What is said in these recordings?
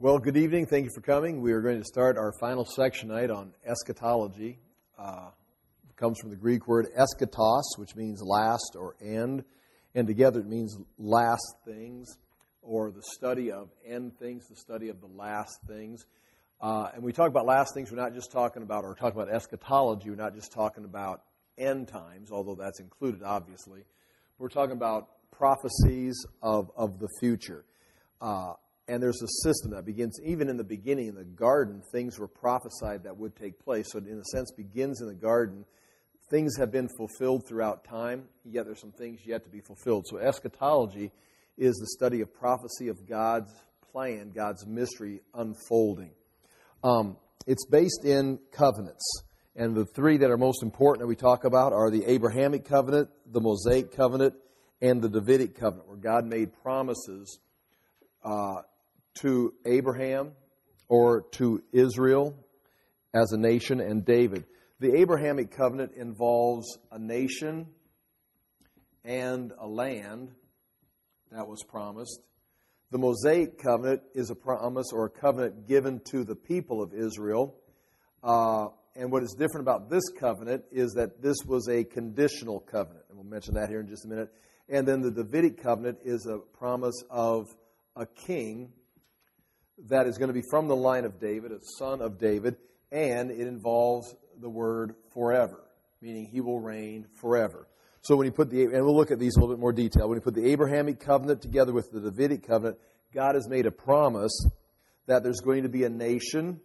Well, good evening. Thank you for coming. We are going to start our final section tonight on eschatology. It comes from the Greek word eschatos, which means last or end, and together it means last things, or the study of end things, the study of the last things. And we talk about last things, we're not just talking about, or talking about eschatology, we're not just talking about end times, although that's included, obviously. We're talking about prophecies of the future. And there's a system that begins, even in the beginning, in the garden, things were prophesied that would take place. So it, in a sense, begins in the garden. Things have been fulfilled throughout time, yet there's some things yet to be fulfilled. So eschatology is the study of prophecy of God's plan, God's mystery unfolding. It's based in covenants. And the three that are most important that we talk about are the Abrahamic covenant, the Mosaic covenant, and the Davidic covenant, where God made promises to Abraham or to Israel as a nation and David. The Abrahamic covenant involves a nation and a land that was promised. The Mosaic covenant is a promise or a covenant given to the people of Israel. And what is different about this covenant is that this was a conditional covenant. And we'll mention that here in just a minute. And then the Davidic covenant is a promise of a king that is going to be from the line of David, a son of David, and it involves the word forever, meaning he will reign forever. So when you put and we'll look at these in a little bit more detail, when you put the Abrahamic covenant together with the Davidic covenant, God has made a promise that there's going to be a nation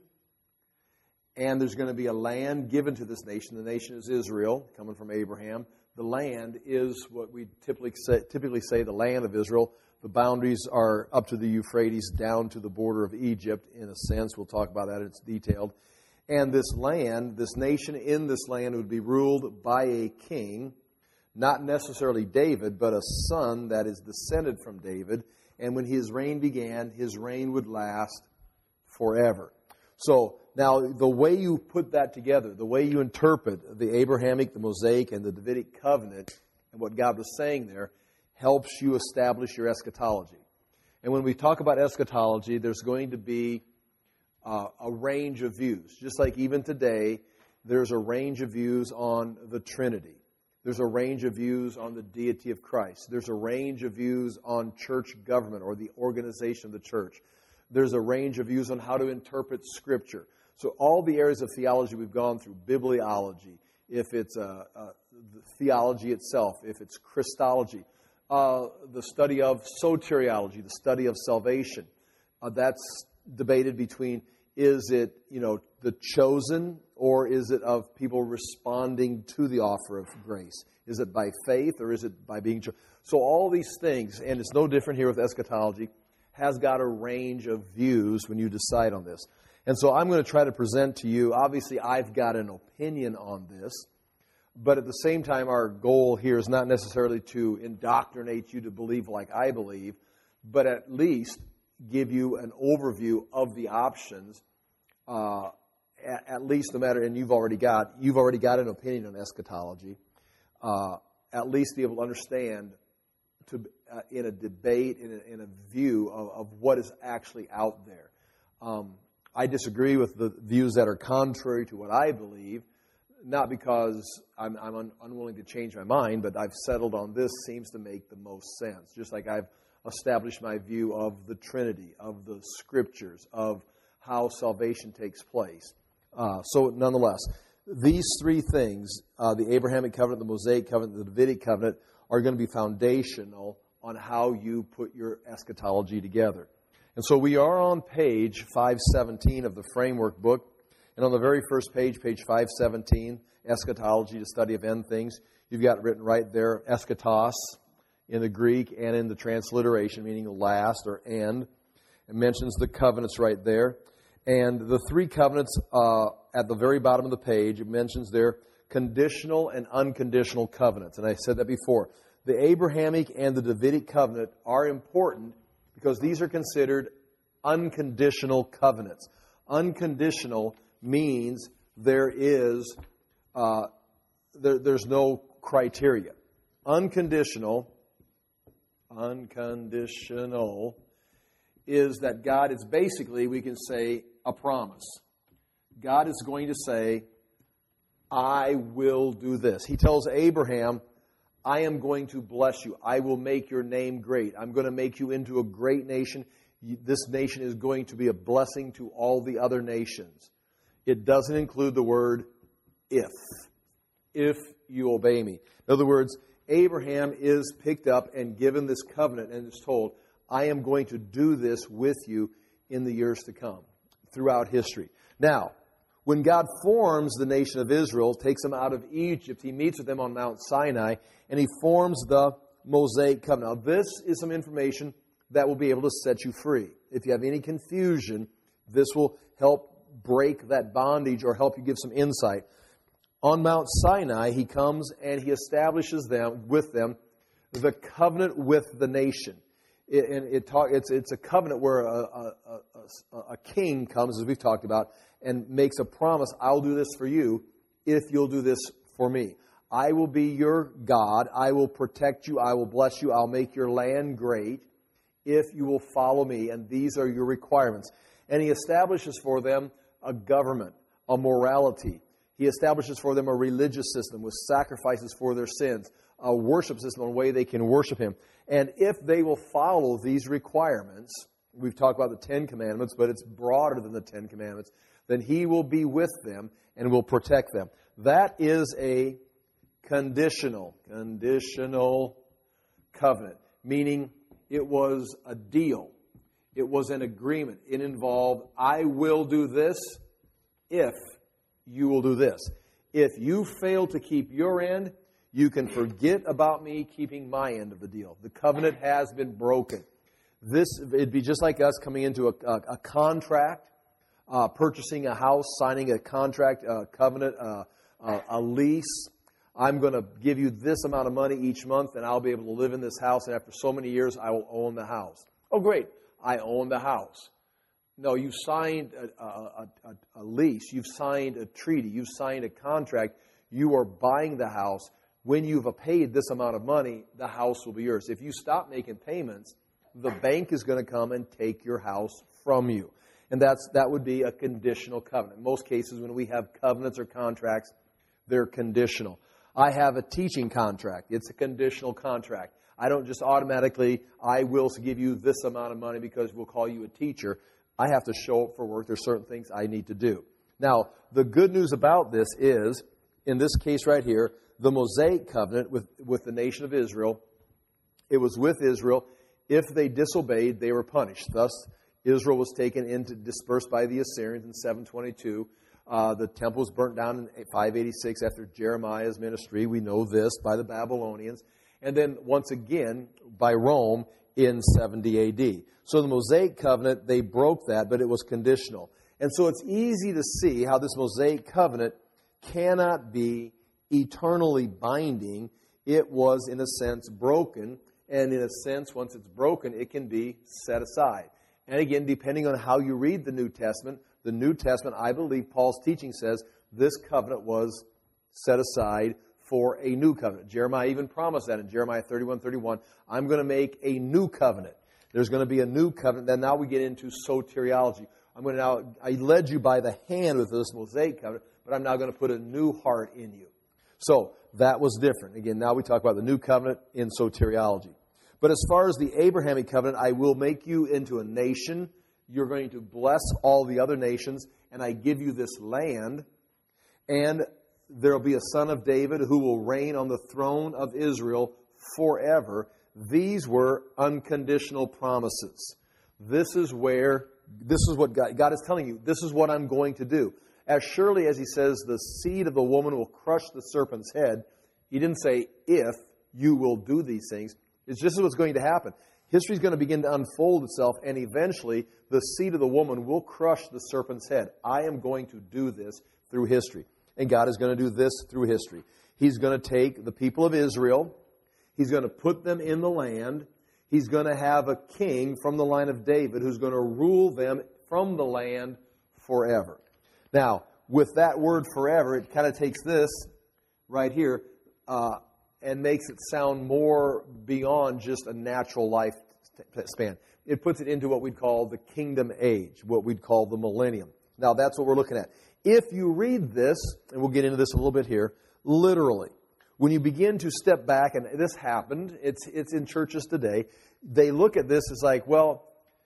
and there's going to be a land given to this nation. The nation is Israel, coming from Abraham. The land is what we typically say the land of Israel. The boundaries are up to the Euphrates, down to the border of Egypt, in a sense. We'll talk about that. It's detailed. And this land, this nation in this land would be ruled by a king, not necessarily David, but a son that is descended from David. And when his reign began, his reign would last forever. So now the way you put that together, the way you interpret the Abrahamic, the Mosaic, and the Davidic covenant, and what God was saying there, helps you establish your eschatology. And when we talk about eschatology, there's going to be a range of views. Just like even today, there's a range of views on the Trinity. There's a range of views on the deity of Christ. There's a range of views on church government or the organization of the church. There's a range of views on how to interpret Scripture. So all the areas of theology we've gone through, bibliology, if it's the theology itself, if it's Christology, the study of soteriology, the study of salvation. That's debated between, is it, the chosen, or is it of people responding to the offer of grace? Is it by faith, or is it by being chosen? So all these things, and it's no different here with eschatology, has got a range of views when you decide on this. And so I'm going to try to present to you, obviously I've got an opinion on this, but at the same time, our goal here is not necessarily to indoctrinate you to believe like I believe, but at least give you an overview of the options, at least no matter, and you've already got an opinion on eschatology, at least be able to understand in a debate, in a view of what is actually out there. I disagree with the views that are contrary to what I believe, not because I'm unwilling to change my mind, but I've settled on this seems to make the most sense. Just like I've established my view of the Trinity, of the Scriptures, of how salvation takes place. So nonetheless, these three things, the Abrahamic covenant, the Mosaic covenant, the Davidic covenant, are going to be foundational on how you put your eschatology together. And so we are on page 517 of the framework book. And on the very first page, page 517, eschatology, the study of end things, you've got written right there, eschatos in the Greek and in the transliteration, meaning last or end. It mentions the covenants right there. And the three covenants at the very bottom of the page, it mentions their conditional and unconditional covenants. And I said that before. The Abrahamic and the Davidic covenant are important because these are considered unconditional covenants. Unconditional means there's no criteria. Unconditional is that God is basically, we can say, a promise. God is going to say, I will do this. He tells Abraham, I am going to bless you. I will make your name great. I'm going to make you into a great nation. This nation is going to be a blessing to all the other nations. It doesn't include the word if. If you obey me. In other words, Abraham is picked up and given this covenant and is told, I am going to do this with you in the years to come, throughout history. Now, when God forms the nation of Israel, takes them out of Egypt, He meets with them on Mount Sinai, and He forms the Mosaic covenant. Now, this is some information that will be able to set you free. If you have any confusion, this will help break that bondage or help you give some insight. On Mount Sinai, He comes and He establishes with them the covenant with the nation. It's a covenant where a king comes, as we've talked about, and makes a promise, I'll do this for you if you'll do this for me. I will be your God. I will protect you. I will bless you. I'll make your land great if you will follow me. And these are your requirements. And He establishes for them a government, a morality. He establishes for them a religious system with sacrifices for their sins, a worship system, a way they can worship Him. And if they will follow these requirements, we've talked about the Ten Commandments, but it's broader than the Ten Commandments, then He will be with them and will protect them. That is a conditional covenant, meaning it was a deal. It was an agreement. It involved, I will do this if you will do this. If you fail to keep your end, you can forget about me keeping my end of the deal. The covenant has been broken. It'd be just like us coming into a contract, purchasing a house, signing a contract, a covenant, a lease. I'm going to give you this amount of money each month, and I'll be able to live in this house, and after so many years, I will own the house. Oh, great. I own the house. No, you signed a lease. You've signed a treaty. You've signed a contract. You are buying the house. When you've paid this amount of money, the house will be yours. If you stop making payments, the bank is going to come and take your house from you. And that would be a conditional covenant. In most cases, when we have covenants or contracts, they're conditional. I have a teaching contract. It's a conditional contract. I don't just automatically, I will give you this amount of money because we'll call you a teacher. I have to show up for work. There's certain things I need to do. Now, the good news about this is, in this case right here, the Mosaic covenant with the nation of Israel, it was with Israel. If they disobeyed, they were punished. Thus, Israel was dispersed by the Assyrians in 722. The temple was burnt down in 586 after Jeremiah's ministry. We know this, by the Babylonians. And then, once again, by Rome in 70 A.D. So the Mosaic covenant, they broke that, but it was conditional. And so it's easy to see how this Mosaic covenant cannot be eternally binding. It was, in a sense, broken. And in a sense, once it's broken, it can be set aside. And again, depending on how you read the New Testament, I believe Paul's teaching says this covenant was set aside for a new covenant. Jeremiah even promised that in Jeremiah 31:31. I'm going to make a new covenant. There's going to be a new covenant. Then now we get into soteriology. I led you by the hand with this Mosaic covenant, but I'm now going to put a new heart in you. So that was different. Again, now we talk about the new covenant in soteriology. But as far as the Abrahamic covenant, I will make you into a nation. You're going to bless all the other nations, and I give you this land, and there will be a son of David who will reign on the throne of Israel forever. These were unconditional promises. This is what God is telling you. This is what I'm going to do. As surely as He says, the seed of the woman will crush the serpent's head, He didn't say, if you will do these things. It's just what's going to happen. History is going to begin to unfold itself, and eventually the seed of the woman will crush the serpent's head. I am going to do this through history. And God is going to do this through history. He's going to take the people of Israel. He's going to put them in the land. He's going to have a king from the line of David who's going to rule them from the land forever. Now, with that word forever, it kind of takes this right here and makes it sound more beyond just a natural life span. It puts it into what we'd call the kingdom age, what we'd call the millennium. Now, that's what we're looking at. If you read this, and we'll get into this a little bit here, literally, when you begin to step back, and this happened, it's in churches today, they look at this as like, well,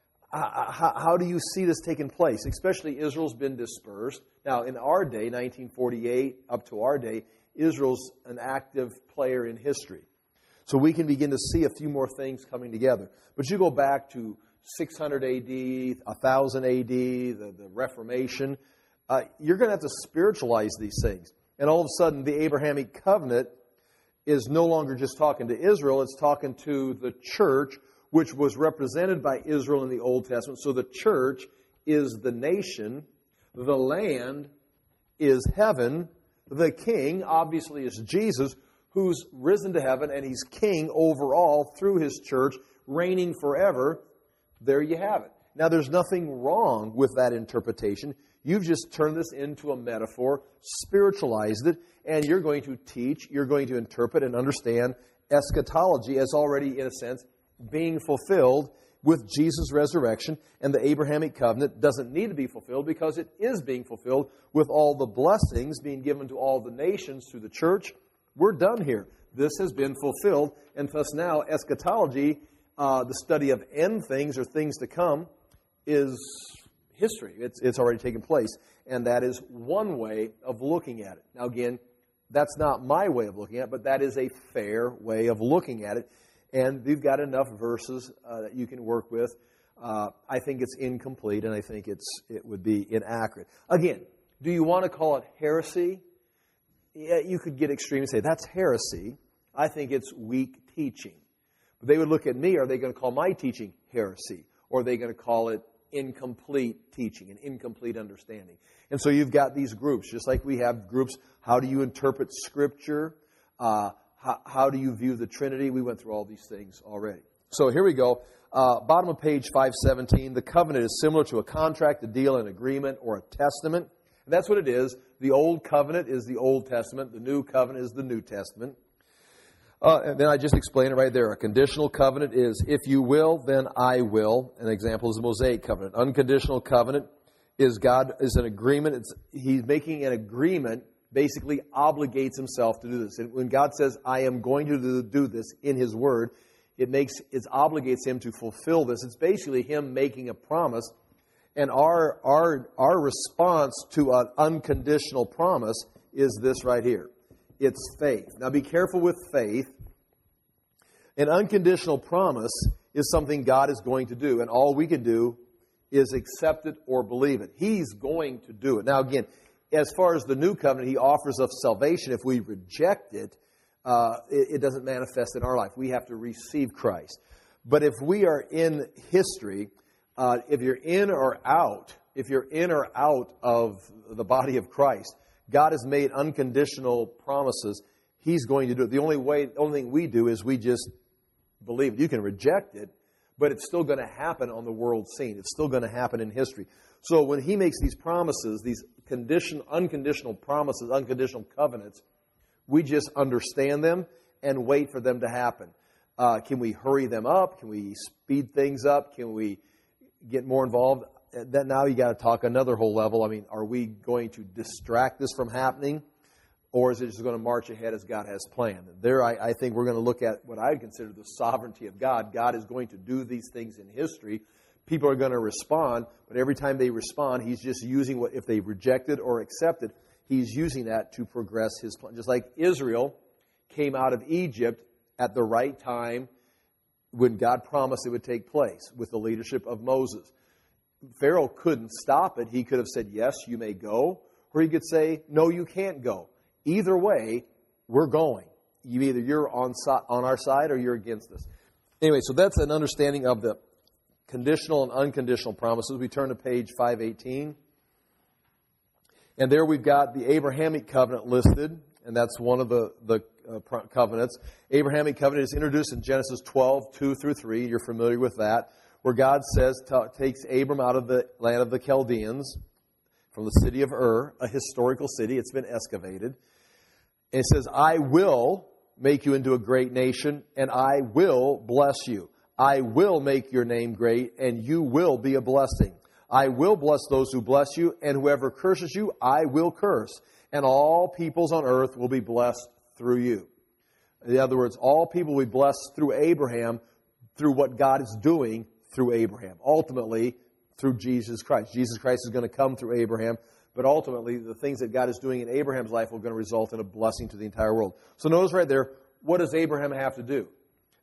how do you see this taking place? Especially Israel's been dispersed. Now, in our day, 1948 up to our day, Israel's an active player in history. So we can begin to see a few more things coming together. But you go back to 600 AD, 1000 AD, the Reformation, you're going to have to spiritualize these things. And all of a sudden, the Abrahamic covenant is no longer just talking to Israel, it's talking to the church, which was represented by Israel in the Old Testament. So the church is the nation, the land is heaven, the king, obviously, is Jesus, who's risen to heaven, and he's king over all through his church, reigning forever. There you have it. Now, there's nothing wrong with that interpretation. You've just turned this into a metaphor, spiritualized it, and you're going to teach, you're going to interpret and understand eschatology as already, in a sense, being fulfilled with Jesus' resurrection, and the Abrahamic covenant doesn't need to be fulfilled because it is being fulfilled with all the blessings being given to all the nations through the church. We're done here. This has been fulfilled, and thus now eschatology, the study of end things or things to come, is history. It's already taken place, and that is one way of looking at it. Now again, that's not my way of looking at it, but that is a fair way of looking at it. And you've got enough verses that you can work with. I think it's incomplete, and I think it would be inaccurate. Again, do you want to call it heresy? Yeah, you could get extreme and say, that's heresy. I think it's weak teaching. But they would look at me, are they going to call my teaching heresy? Or are they going to call it incomplete teaching, an incomplete understanding? And so you've got these groups, just like we have groups. How do you interpret Scripture? How do you view the Trinity? We went through all these things already. So here we go. Bottom of page 517. The covenant is similar to a contract, a deal, an agreement, or a testament. And that's what it is. The Old Covenant is the Old Testament. The New Covenant is the New Testament. And then I just explained it right there. A conditional covenant is, if you will, then I will. An example is the Mosaic covenant. Unconditional covenant is God is an agreement. He's making an agreement, basically obligates himself to do this. And when God says, I am going to do this in his word, it obligates him to fulfill this. It's basically him making a promise. And our response to an unconditional promise is this right here. It's faith. Now be careful with faith. An unconditional promise is something God is going to do, and all we can do is accept it or believe it. He's going to do it. Now again, as far as the new covenant, he offers us salvation. If we reject it, it doesn't manifest in our life. We have to receive Christ. But if we are in history, if you're in or out of the body of Christ, God has made unconditional promises. He's going to do it. The only thing we do is we just believe it. You can reject it, but it's still going to happen on the world scene. It's still going to happen in history. So when he makes these promises, these unconditional promises, unconditional covenants, we just understand them and wait for them to happen. Can we hurry them up? Can we speed things up? Can we get more involved? Then now you got to talk another whole level. I mean, are we going to distract this from happening, or is it just going to march ahead as God has planned? There, I think we're going to look at what I would consider the sovereignty of God. God is going to do these things in history. People are going to respond, but every time they respond, he's just using what, if they reject it or accept it, he's using that to progress his plan. Just like Israel came out of Egypt at the right time when God promised it would take place with the leadership of Moses. Pharaoh couldn't stop it. He could have said, yes, you may go. Or he could say, no, you can't go. Either way, we're going. Either you're on our side or you're against us. Anyway, so that's an understanding of the conditional and unconditional promises. We turn to page 518. And there we've got the Abrahamic covenant listed. And that's one of the covenants. Abrahamic covenant is introduced in Genesis 12, 2 through 3. You're familiar with that. Where God says, takes Abram out of the land of the Chaldeans, from the city of Ur, a historical city. It's been excavated. And it says, I will make you into a great nation, and I will bless you. I will make your name great, and you will be a blessing. I will bless those who bless you, and whoever curses you, I will curse. And all peoples on earth will be blessed through you. In other words, all people will be blessed through Abraham, through what God is doing through Abraham. Ultimately, through Jesus Christ. Jesus Christ is going to come through Abraham, but ultimately, the things that God is doing in Abraham's life are going to result in a blessing to the entire world. So notice right there, what does Abraham have to do?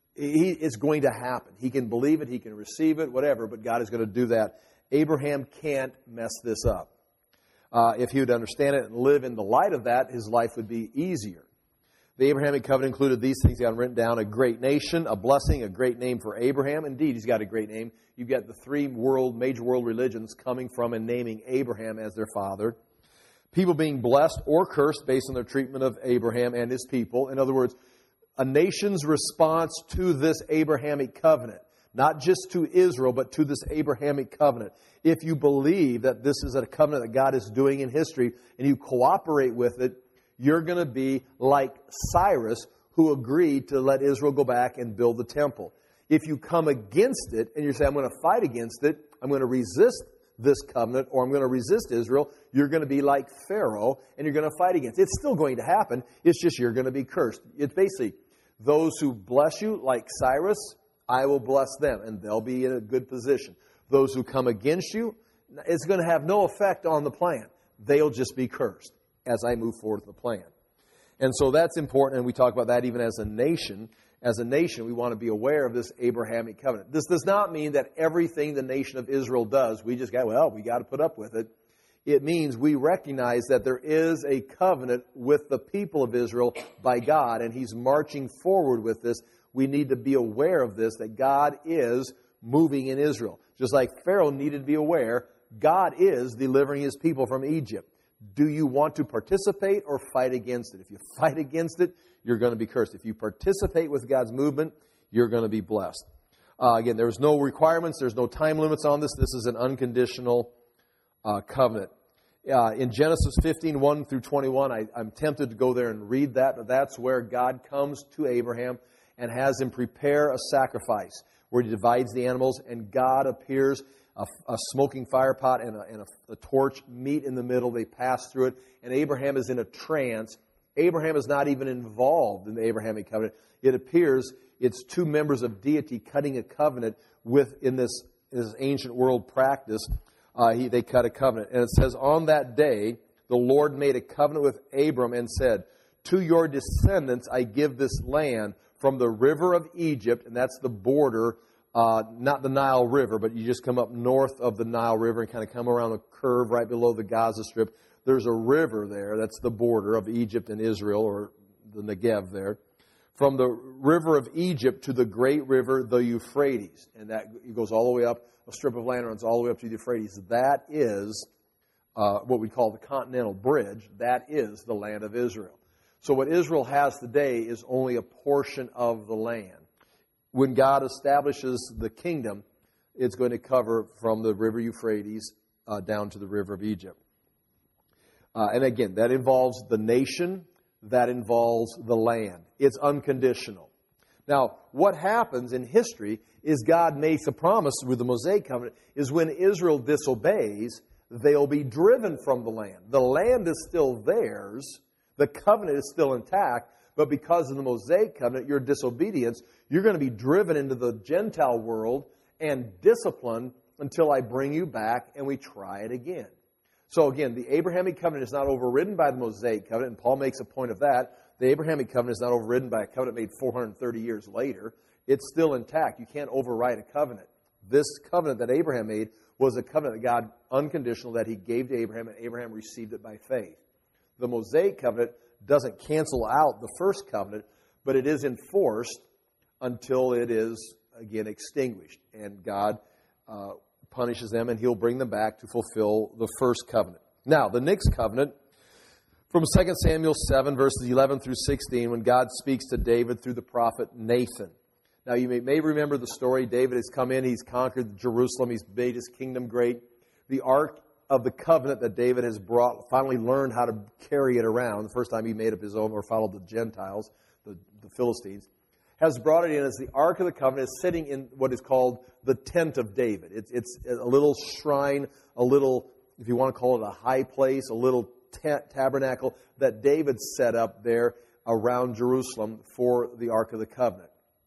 It's going to happen. He can believe it, he can receive it, whatever, but God is going to do that. Abraham can't mess this up. If he would understand it and live in the light of that, his life would be easier. The Abrahamic covenant included these things. He got written down: a great nation, a blessing, a great name for Abraham. Indeed, he's got a great name. You've got the three major world religions coming from and naming Abraham as their father. People being blessed or cursed based on their treatment of Abraham and his people. In other words, a nation's response to this Abrahamic covenant. Not just to Israel, but to this Abrahamic covenant. If you believe that this is a covenant that God is doing in history and you cooperate with it, you're going to be like Cyrus, who agreed to let Israel go back and build the temple. If you come against it and you say, I'm going to fight against it, I'm going to resist this covenant, or I'm going to resist Israel, you're going to be like Pharaoh and you're going to fight against it. It's still going to happen. It's just you're going to be cursed. It's basically those who bless you, like Cyrus, I will bless them, and they'll be in a good position. Those who come against you, it's going to have no effect on the plan. They'll just be cursed as I move forward with the plan. And so that's important, and we talk about that even as a nation. As a nation, we want to be aware of this Abrahamic covenant. This does not mean that everything the nation of Israel does, we got to put up with it. It means we recognize that there is a covenant with the people of Israel by God, and He's marching forward with this. We need to be aware of this, that God is moving in Israel. Just like Pharaoh needed to be aware, God is delivering His people from Egypt. Do you want to participate or fight against it? If you fight against it, you're going to be cursed. If you participate with God's movement, you're going to be blessed. Again, there's no requirements. There's no time limits on this. This is an unconditional covenant. In Genesis 15, 1 through 21, I'm tempted to go there and read that, but that's where God comes to Abraham and has him prepare a sacrifice, where He divides the animals, and God appears. A smoking fire pot and a torch meet in the middle. They pass through it, and Abraham is in a trance. Abraham is not even involved in the Abrahamic covenant. It appears it's two members of deity cutting a covenant in this ancient world practice. They cut a covenant. And it says, on that day, the Lord made a covenant with Abram and said, to your descendants I give this land from the river of Egypt, and that's the border, not the Nile River, but you just come up north of the Nile River and kind of come around a curve right below the Gaza Strip. There's a river there. That's the border of Egypt and Israel, or the Negev there. From the river of Egypt to the great river, the Euphrates. And that goes all the way up, a strip of land runs all the way up to the Euphrates. That is what we call the Continental Bridge. That is the land of Israel. So what Israel has today is only a portion of the land. When God establishes the kingdom, it's going to cover from the river Euphrates down to the river of Egypt. And again, that involves the nation, that involves the land. It's unconditional. Now, what happens in history is God makes a promise with the Mosaic covenant, is when Israel disobeys, they'll be driven from the land. The land is still theirs. The covenant is still intact. But because of the Mosaic covenant, your disobedience, you're going to be driven into the Gentile world and disciplined until I bring you back and we try it again. So again, the Abrahamic covenant is not overridden by the Mosaic covenant, and Paul makes a point of that. The Abrahamic covenant is not overridden by a covenant made 430 years later. It's still intact. You can't override a covenant. This covenant that Abraham made was a covenant that God, unconditional, that He gave to Abraham, and Abraham received it by faith. The Mosaic covenant doesn't cancel out the first covenant, but it is enforced until it is, again, extinguished. And God punishes them, and He'll bring them back to fulfill the first covenant. Now, the next covenant, from 2 Samuel 7, verses 11 through 16, when God speaks to David through the prophet Nathan. Now, you may remember the story. David has come in. He's conquered Jerusalem. He's made his kingdom great. The Ark of the covenant that David has brought, finally learned how to carry it around. The first time he made up his own or followed the Gentiles, the Philistines, has brought it in as the Ark of the Covenant is sitting in what is called the Tent of David. It's a little shrine, a little, if you want to call it a high place, a little tabernacle that David set up there around Jerusalem for the Ark of the Covenant.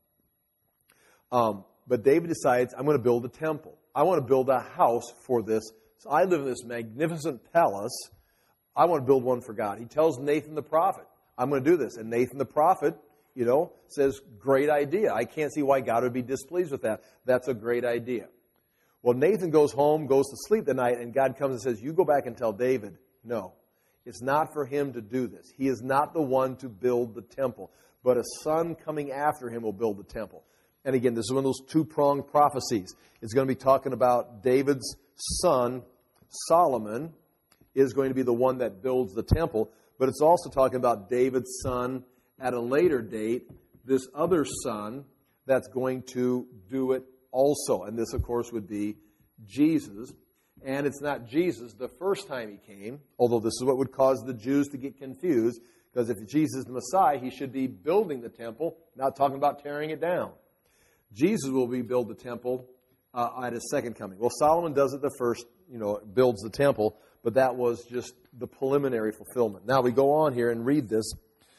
But David decides, I'm going to build a temple. I want to build a house for this. So I live in this magnificent palace. I want to build one for God. He tells Nathan the prophet, I'm going to do this. And Nathan the prophet, says, great idea. I can't see why God would be displeased with that. That's a great idea. Well, Nathan goes home, goes to sleep the night, and God comes and says, you go back and tell David, no, it's not for him to do this. He is not the one to build the temple, but a son coming after him will build the temple. And again, this is one of those two-pronged prophecies. It's going to be talking about David's son, Solomon, is going to be the one that builds the temple, but it's also talking about David's son at a later date, this other son that's going to do it also. And this, of course, would be Jesus. And it's not Jesus the first time he came, although this is what would cause the Jews to get confused, because if Jesus is the Messiah, he should be building the temple, not talking about tearing it down. Jesus will rebuild the temple at his second coming. Well, Solomon does it the first, builds the temple, but that was just the preliminary fulfillment. Now we go on here and read this.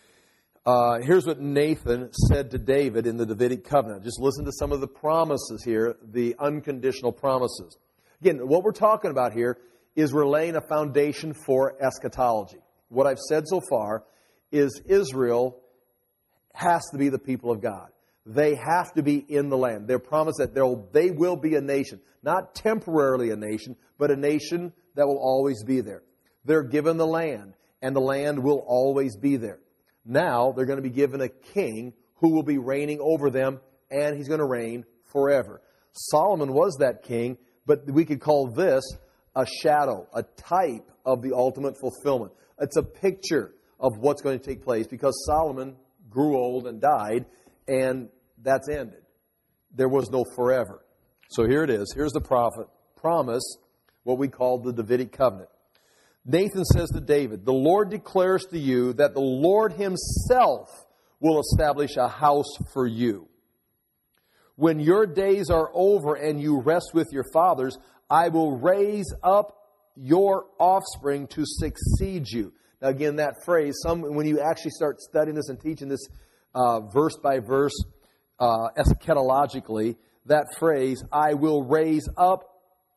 Here's what Nathan said to David in the Davidic covenant. Just listen to some of the promises here, the unconditional promises. Again, what we're talking about here is we're laying a foundation for eschatology. What I've said so far is Israel has to be the people of God. They have to be in the land. They're promised that they will be a nation. Not temporarily a nation, but a nation that will always be there. They're given the land, and the land will always be there. Now, they're going to be given a king who will be reigning over them, and he's going to reign forever. Solomon was that king, but we could call this a shadow, a type of the ultimate fulfillment. It's a picture of what's going to take place because Solomon grew old and died, and that's ended. There was no forever. So here it is. Here's the promise, what we call the Davidic covenant. Nathan says to David, the Lord declares to you that the Lord himself will establish a house for you. When your days are over and you rest with your fathers, I will raise up your offspring to succeed you. Now again, that phrase, when you actually start studying this and teaching this verse by verse, eschatologically, that phrase, I will raise up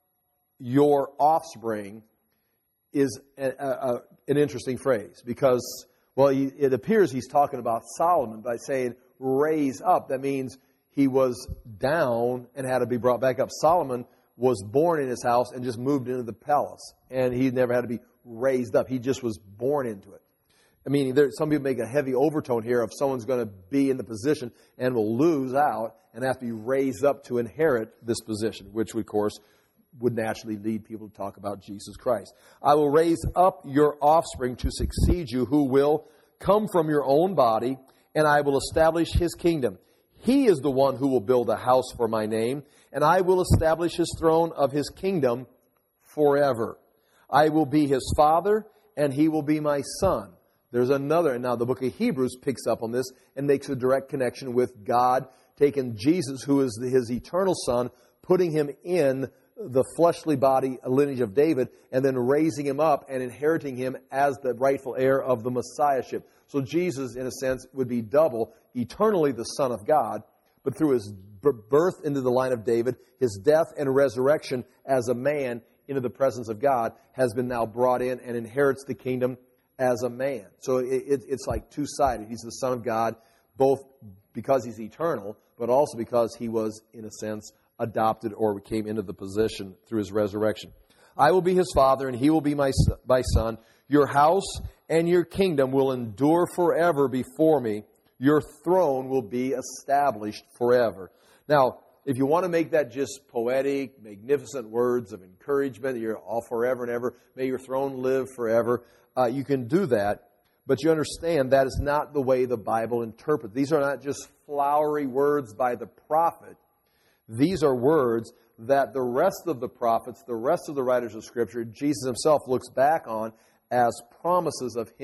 your offspring, is an interesting phrase because, well, it appears he's talking about Solomon by saying raise up. That means he was down and had to be brought back up. Solomon was born in his house and just moved into the palace, and he never had to be raised up. He just was born into it. I mean, some people make a heavy overtone here of someone's going to be in the position and will lose out and have to be raised up to inherit this position, which, of course, would naturally lead people to talk about Jesus Christ. I will raise up your offspring to succeed you, who will come from your own body, and I will establish his kingdom. He is the one who will build a house for my name, and I will establish his throne of his kingdom forever. I will be his father, and he will be my son. There's another, and now the book of Hebrews picks up on this and makes a direct connection with God taking Jesus, who is his eternal son, putting him in the fleshly body, a lineage of David, and then raising him up and inheriting him as the rightful heir of the Messiahship. So Jesus, in a sense, would be double, eternally the Son of God, but through his birth into the line of David, his death and resurrection as a man into the presence of God has been now brought in and inherits the kingdom as a man. So it's like two-sided. He's the Son of God, both because he's eternal, but also because he was, in a sense, adopted or came into the position through his resurrection. I will be his father, and he will be my son. Your house and your kingdom will endure forever before me. Your throne will be established forever. Now, if you want to make that just poetic, magnificent words of encouragement, you're all forever and ever, may your throne live forever, you can do that. But you understand that is not the way the Bible interprets. These are not just flowery words by the prophet. These are words that the rest of the prophets, the rest of the writers of Scripture, Jesus himself looks back on as promises of him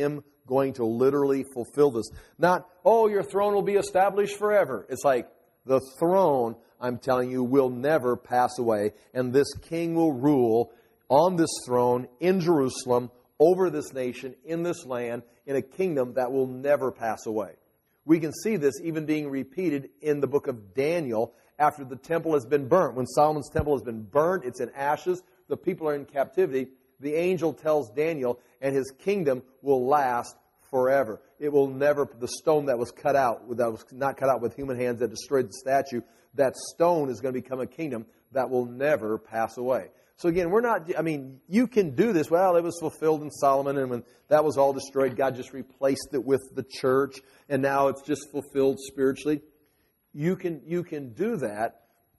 going to literally fulfill this. Not, oh, your throne will be established forever. It's like the throne, I'm telling you, will never pass away. And this king will rule on this throne in Jerusalem, over this nation, in this land, in a kingdom that will never pass away. We can see this even being repeated in the book of Daniel after the temple has been burnt. When Solomon's temple has been burnt, it's in ashes, the people are in captivity. The angel tells Daniel, and his kingdom will last forever. It will never, the stone that was cut out, that was not cut out with human hands that destroyed the statue, that stone is going to become a kingdom that will never pass away. So again, you can do this. Well, it was fulfilled in Solomon, and when that was all destroyed, God just replaced it with the church, and now it's just fulfilled spiritually. You can do that,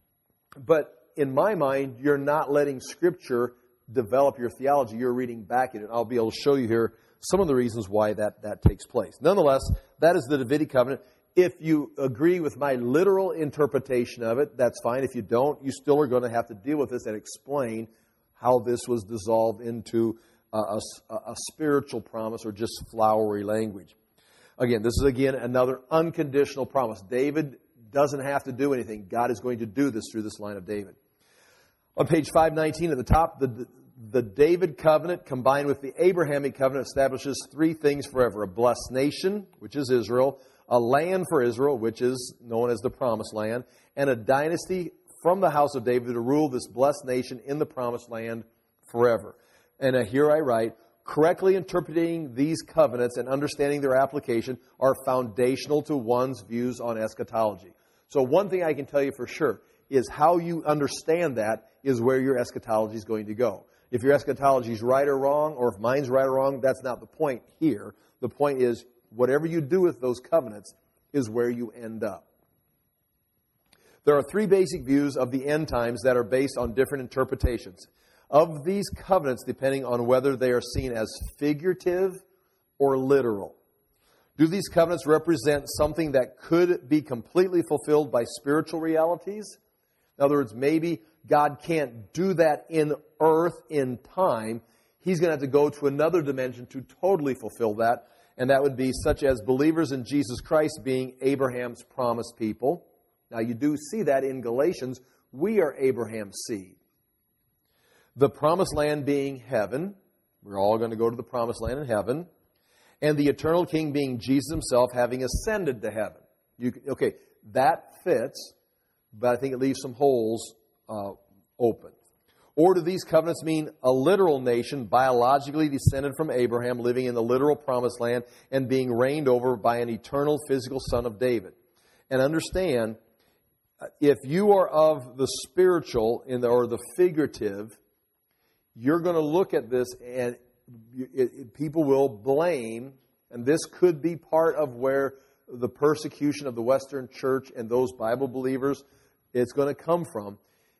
but in my mind, you're not letting Scripture develop your theology. You're reading back at it. I'll be able to show you here some of the reasons why that takes place. Nonetheless, that is the Davidic covenant. If you agree with my literal interpretation of it, that's fine. If you don't, you still are going to have to deal with this and explain how this was dissolved into a spiritual promise or just flowery language. Again, this is another unconditional promise. David doesn't have to do anything. God is going to do this through this line of David. On page 519 at the top, the David covenant combined with the Abrahamic covenant establishes three things forever. A blessed nation, which is Israel, a land for Israel, which is known as the Promised Land, and a dynasty from the house of David to rule this blessed nation in the Promised Land forever. And here I write, correctly interpreting these covenants and understanding their application are foundational to one's views on eschatology. So one thing I can tell you for sure is how you understand that is where your eschatology is going to go. If your eschatology is right or wrong, or if mine's right or wrong, that's not the point here. The point is, whatever you do with those covenants is where you end up. There are three basic views of the end times that are based on different interpretations of these covenants, depending on whether they are seen as figurative or literal. Do these covenants represent something that could be completely fulfilled by spiritual realities? In other words, maybe God can't do that in earth, in time. He's going to have to go to another dimension to totally fulfill that. And that would be such as believers in Jesus Christ being Abraham's promised people. Now you do see that in Galatians. We are Abraham's seed. The promised land being heaven. We're all going to go to the promised land in heaven. And the eternal king being Jesus himself having ascended to heaven. That fits, but I think it leaves some holes open. Or do these covenants mean a literal nation biologically descended from Abraham living in the literal promised land and being reigned over by an eternal physical son of David? And understand, if you are of the spiritual or the figurative, you're going to look at this and people will blame, and this could be part of where the persecution of the Western church and those Bible believers, it's going to come from,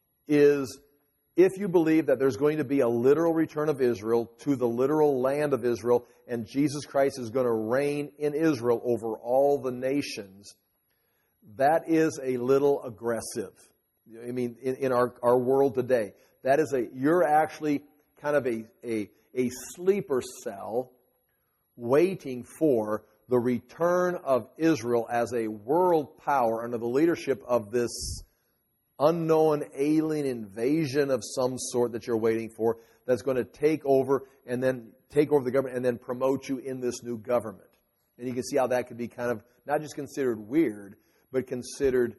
is if you believe that there's going to be a literal return of Israel to the literal land of Israel, and Jesus Christ is going to reign in Israel over all the nations, that is a little aggressive. I mean, in our world today, that is you're actually kind of a sleeper cell waiting for the return of Israel as a world power under the leadership of this unknown alien invasion of some sort that you're waiting for, that's going to take over the government and then promote you in this new government. And you can see how that could be kind of not just considered weird, but considered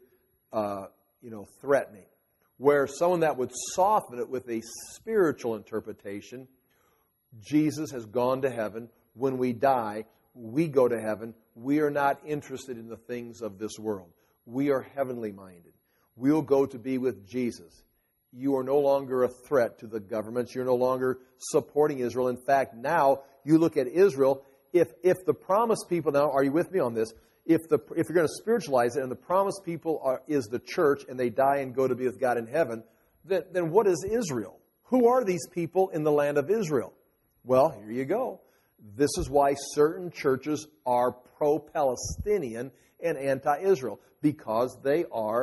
threatening. Where someone that would soften it with a spiritual interpretation, Jesus has gone to heaven. When we die, we go to heaven. We are not interested in the things of this world. We are heavenly minded. We'll go to be with Jesus. You are no longer a threat to the governments. You're no longer supporting Israel. In fact, now you look at Israel. If the promised people, now are you with me on this? If you're going to spiritualize it and the promised people is the church and they die and go to be with God in heaven, then what is Israel? Who are these people in the land of Israel? Well, here you go. This is why certain churches are pro-Palestinian and anti-Israel, because they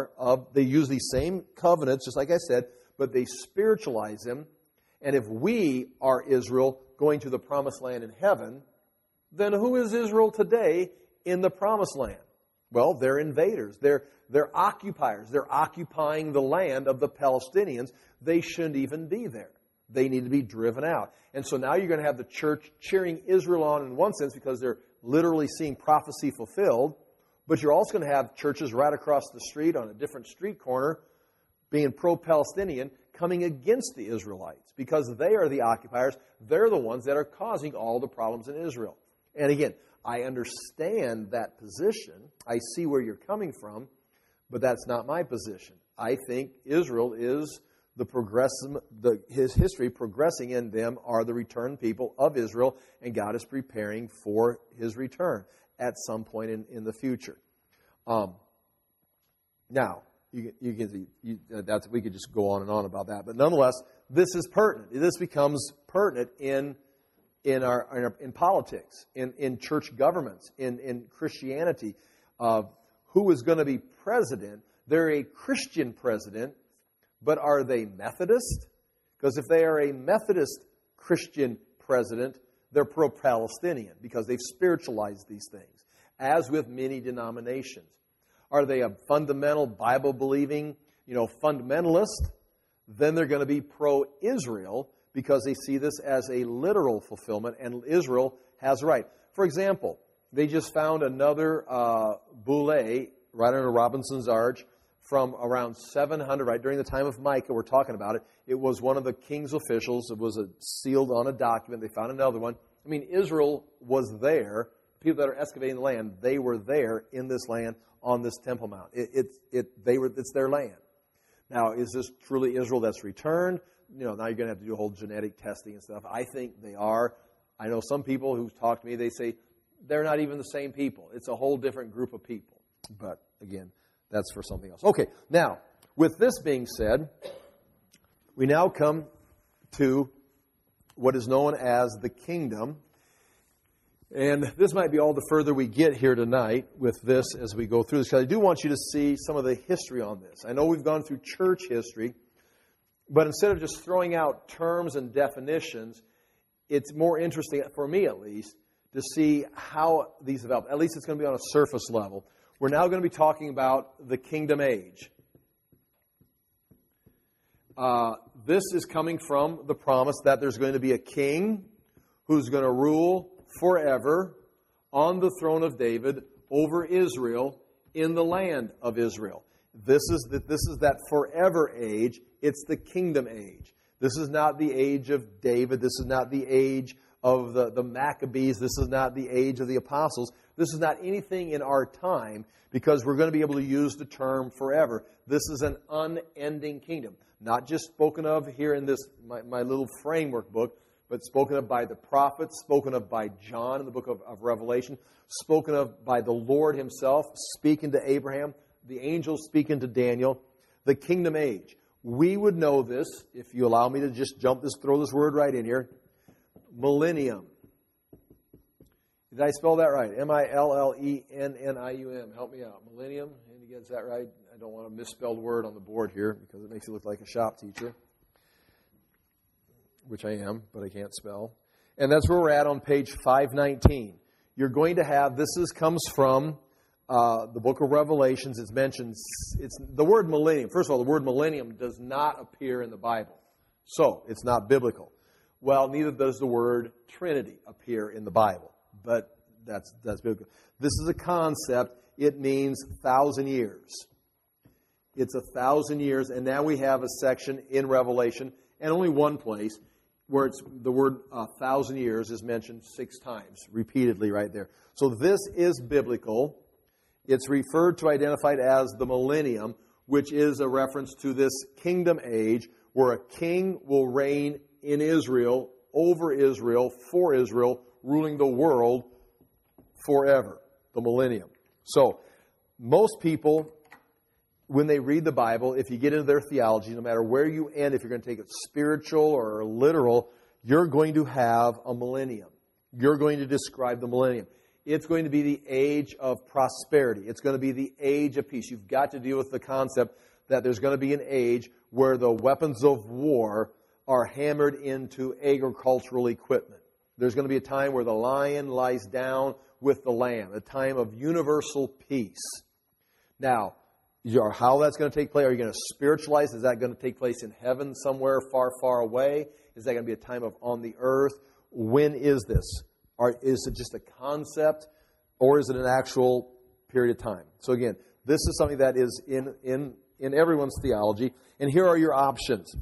use these same covenants, just like I said, but they spiritualize them. And if we are Israel going to the promised land in heaven, then who is Israel today in the Promised Land? Well, they're invaders. They're occupiers. They're occupying the land of the Palestinians. They shouldn't even be there. They need to be driven out. And so now you're going to have the church cheering Israel on in one sense because they're literally seeing prophecy fulfilled. But you're also going to have churches right across the street on a different street corner being pro-Palestinian coming against the Israelites because they are the occupiers. They're the ones that are causing all the problems in Israel. And again, I understand that position. I see where you're coming from, but that's not my position. I think Israel is his history progressing in them are the returned people of Israel, and God is preparing for his return at some point in the future. Now, you can see we could just go on and on about that, but nonetheless, this is pertinent. This becomes pertinent in politics, in church governments, in Christianity. Who is going to be president? They're a Christian president, but are they Methodist? Because if they are a Methodist Christian president, they're pro-Palestinian because they've spiritualized these things, as with many denominations. Are they a fundamental Bible-believing, fundamentalist? Then they're going to be pro-Israel because they see this as a literal fulfillment, and Israel has a right. For example, they just found another boule right under Robinson's Arch from around 700, right during the time of Micah. We're talking about it. It was one of the king's officials. It was sealed on a document. They found another one. I mean, Israel was there. People that are excavating the land, they were there in this land on this Temple Mount. It's their land. Now, is this truly Israel that's returned? Now you're going to have to do a whole genetic testing and stuff. I think they are. I know some people who've talked to me, they say they're not even the same people. It's a whole different group of people. But again, that's for something else. Okay, now, with this being said, we now come to what is known as the kingdom. And this might be all the further we get here tonight with this as we go through this, because I do want you to see some of the history on this. I know we've gone through church history, but instead of just throwing out terms and definitions, it's more interesting, for me at least, to see how these develop. At least it's going to be on a surface level. We're now going to be talking about the kingdom age. This is coming from the promise that there's going to be a king who's going to rule forever on the throne of David over Israel in the land of Israel. This is that forever age. It's the kingdom age. This is not the age of David. This is not the age of the Maccabees. This is not the age of the apostles. This is not anything in our time, because we're going to be able to use the term forever. This is an unending kingdom. Not just spoken of here in this my little framework book, but spoken of by the prophets, spoken of by John in the book of Revelation, spoken of by the Lord himself, speaking to Abraham, the angels speaking to Daniel, the kingdom age. We would know this, if you allow me to just throw this word right in here, millennium. Did I spell that right? M-I-L-L-E-N-N-I-U-M. Help me out. Millennium. Andy gets that right? I don't want a misspelled word on the board here because it makes you look like a shop teacher, which I am, but I can't spell. And that's where we're at on page 519. You're going to have, comes from the book of Revelations. It's mentioned, it's the word millennium. First of all, the word millennium does not appear in the Bible. So, it's not biblical. Well, neither does the word Trinity appear in the Bible. But that's biblical. This is a concept. It means 1,000 years. It's 1,000 years, and now we have a section in Revelation, and only one place, where the word 1,000 years is mentioned 6 times, repeatedly right there. So this is biblical. It's referred to, identified as the millennium, which is a reference to this kingdom age, where a king will reign in Israel, over Israel, for Israel, ruling the world forever, the millennium. So, most people, when they read the Bible, if you get into their theology, no matter where you end, if you're going to take it spiritual or literal, you're going to have a millennium. You're going to describe the millennium. It's going to be the age of prosperity. It's going to be the age of peace. You've got to deal with the concept that there's going to be an age where the weapons of war are hammered into agricultural equipment. There's going to be a time where the lion lies down with the lamb, a time of universal peace. Now, how that's going to take place, are you going to spiritualize? Is that going to take place in heaven somewhere far, far away? Is that going to be a time of on the earth? When is this? Is it just a concept, or is it an actual period of time? So again, this is something that is in everyone's theology. And here are your options.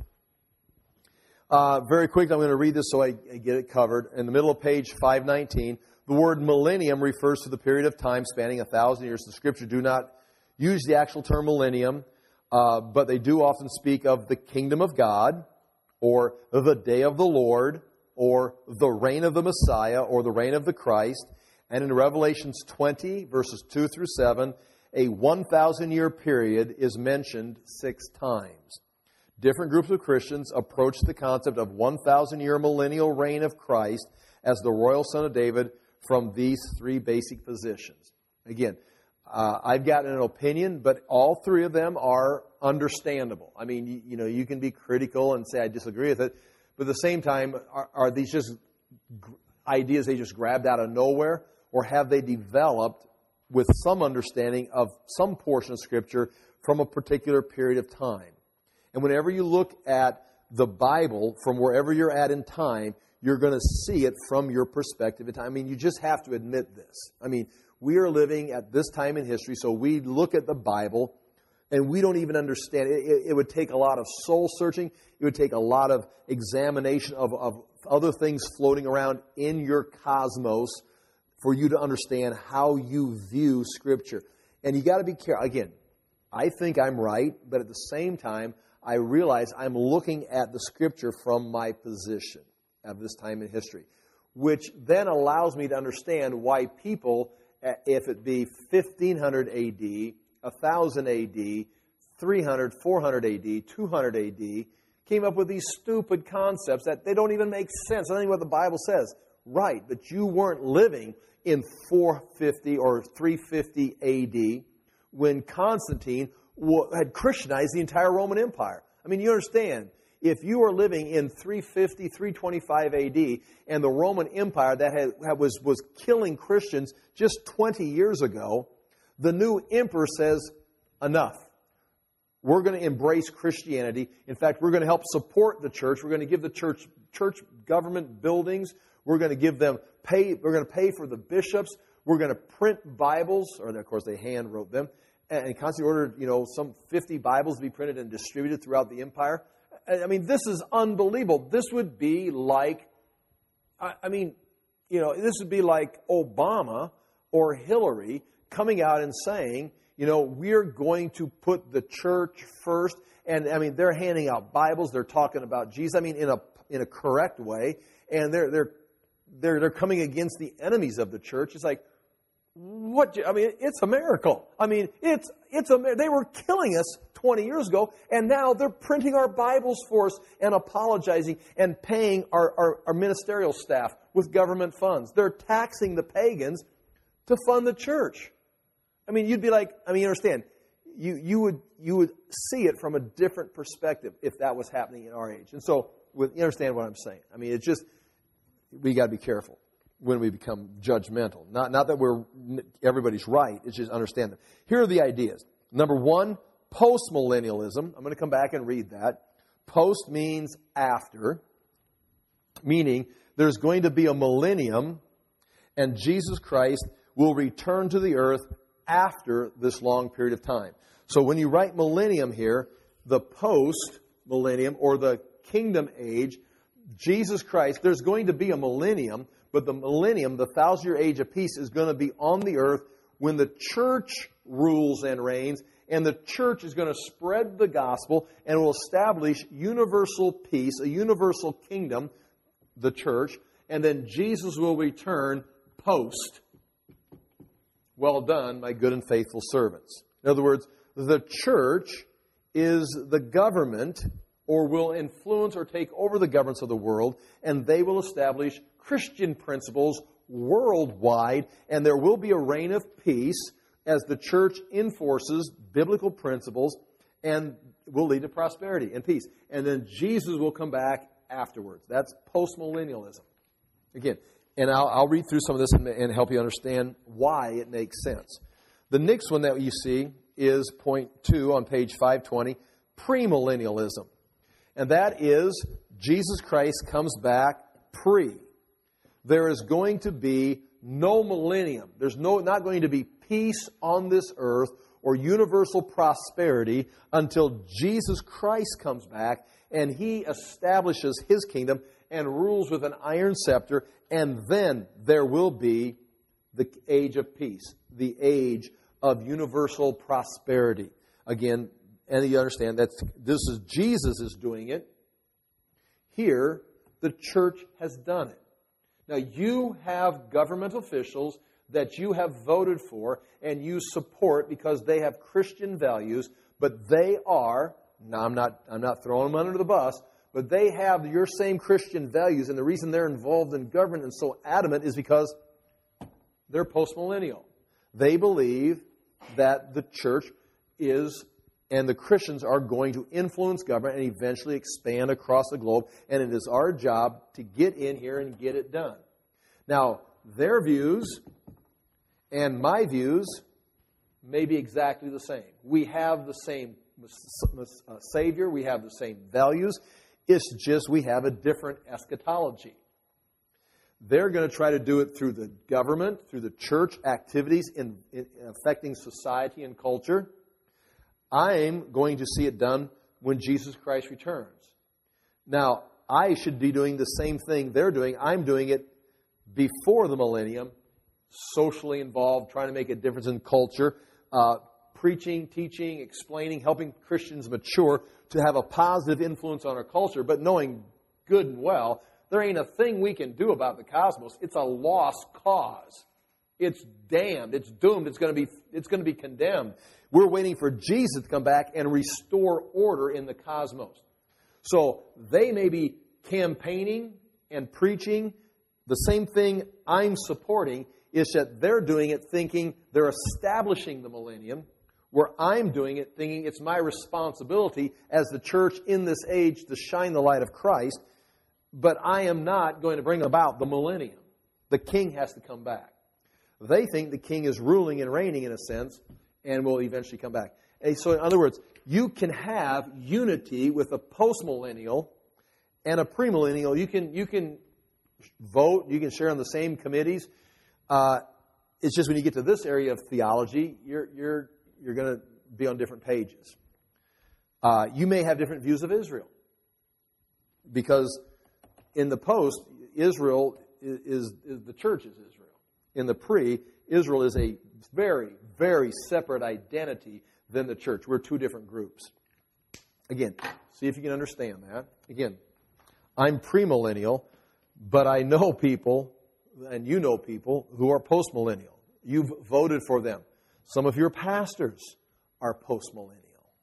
Very quickly, I'm going to read this so I get it covered. In the middle of page 519, the word millennium refers to the period of time spanning 1,000 years. The Scripture do not use the actual term millennium, but they do often speak of the kingdom of God, or the day of the Lord, or the reign of the Messiah, or the reign of the Christ. And in Revelations 20, verses 2 through 7, a 1,000-year period is mentioned 6 times. Different groups of Christians approach the concept of 1,000-year millennial reign of Christ as the royal son of David from these 3 basic positions. Again, I've got an opinion, but all 3 of them are understandable. I mean, you can be critical and say I disagree with it, but at the same time, are these just ideas they just grabbed out of nowhere, or have they developed with some understanding of some portion of Scripture from a particular period of time? And whenever you look at the Bible from wherever you're at in time, you're going to see it from your perspective in time. I mean, you just have to admit this. I mean, we are living at this time in history, so we look at the Bible and we don't even understand. It would take a lot of soul searching. It would take a lot of examination of other things floating around in your cosmos for you to understand how you view Scripture. And you got to be careful. Again, I think I'm right, but at the same time, I realize I'm looking at the Scripture from my position at this time in history, which then allows me to understand why people, if it be 1500 AD, 1000 AD, 300, 400 AD, 200 AD, came up with these stupid concepts that they don't even make sense. I don't know what the Bible says. Right, but you weren't living in 450 or 350 AD when Constantine had Christianized the entire Roman Empire. I mean, you understand, if you were living in 350, 325 AD, and the Roman Empire that was killing Christians just 20 years ago, the new emperor says, enough. We're going to embrace Christianity. In fact, we're going to help support the church. We're going to give the church government buildings. We're going to give them pay. We're going to pay for the bishops. We're going to print Bibles, or of course they hand wrote them. And Constantine ordered, some 50 Bibles to be printed and distributed throughout the empire. I mean, this is unbelievable. This would be like, this would be like Obama or Hillary coming out and saying, we're going to put the church first. And I mean, they're handing out Bibles. They're talking about Jesus. I mean, in a correct way. And they're coming against the enemies of the church. It's like, it's a miracle. I mean, they were killing us 20 years ago, and now they're printing our Bibles for us and apologizing and paying our ministerial staff with government funds. They're taxing the pagans to fund the church. I mean, you'd be like, you understand, you would see it from a different perspective if that was happening in our age. And so, you understand what I'm saying. I mean, we got to be careful when we become judgmental. Not that everybody's right, it's just understand them. Here are the ideas. Number 1, postmillennialism. I'm going to come back and read that. Post means after, meaning there's going to be a millennium and Jesus Christ will return to the earth after this long period of time. So when you write millennium here, the post-millennium or the kingdom age, Jesus Christ, there's going to be a millennium, but the millennium, the 1,000-year age of peace, is going to be on the earth when the church rules and reigns, and the church is going to spread the gospel and will establish universal peace, a universal kingdom, the church, and then Jesus will return post. Well done, my good and faithful servants. In other words, the church is the government, or will influence or take over the governments of the world, and they will establish Christian principles worldwide, and there will be a reign of peace as the church enforces biblical principles and will lead to prosperity and peace. And then Jesus will come back afterwards. That's postmillennialism. Again, and I'll read through some of this and help you understand why it makes sense. The next one that you see is point 2 on page 520, premillennialism. And that is Jesus Christ comes back pre. There is going to be no millennium. There's not going to be peace on this earth or universal prosperity until Jesus Christ comes back and He establishes His kingdom and rules with an iron scepter, and then there will be the age of peace, the age of universal prosperity. Again, and you understand that this is Jesus is doing it. Here, the church has done it. Now, you have government officials that you have voted for and you support because they have Christian values, but they are, now I'm not throwing them under the bus, but they have your same Christian values, and the reason they're involved in government and so adamant is because they're postmillennial. They believe that the church is, and the Christians are going to influence government and eventually expand across the globe, and it is our job to get in here and get it done. Now, their views and my views may be exactly the same. We have the same Savior, we have the same values, it's just we have a different eschatology. They're going to try to do it through the government, through the church activities in affecting society and culture. I'm going to see it done when Jesus Christ returns. Now, I should be doing the same thing they're doing. I'm doing it before the millennium, socially involved, trying to make a difference in culture, preaching, teaching, explaining, helping Christians mature to have a positive influence on our culture, but knowing good and well, there ain't a thing we can do about the cosmos. It's a lost cause. It's damned. It's doomed. It's going to be condemned. We're waiting for Jesus to come back and restore order in the cosmos. So they may be campaigning and preaching the same thing I'm supporting, is that they're doing it thinking they're establishing the millennium, where I'm doing it thinking it's my responsibility as the church in this age to shine the light of Christ, but I am not going to bring about the millennium. The king has to come back. They think the king is ruling and reigning in a sense and will eventually come back. And so in other words, you can have unity with a postmillennial and a premillennial. You can vote, you can share on the same committees. It's just when you get to this area of theology, you're going to be on different pages. You may have different views of Israel. Because in the post, Israel is the church is Israel. In the pre, Israel is a very, very separate identity than the church. We're two different groups. Again, see if you can understand that. Again, I'm premillennial, but I know people, and you know people, who are postmillennial. You've voted for them. Some of your pastors are postmillennial.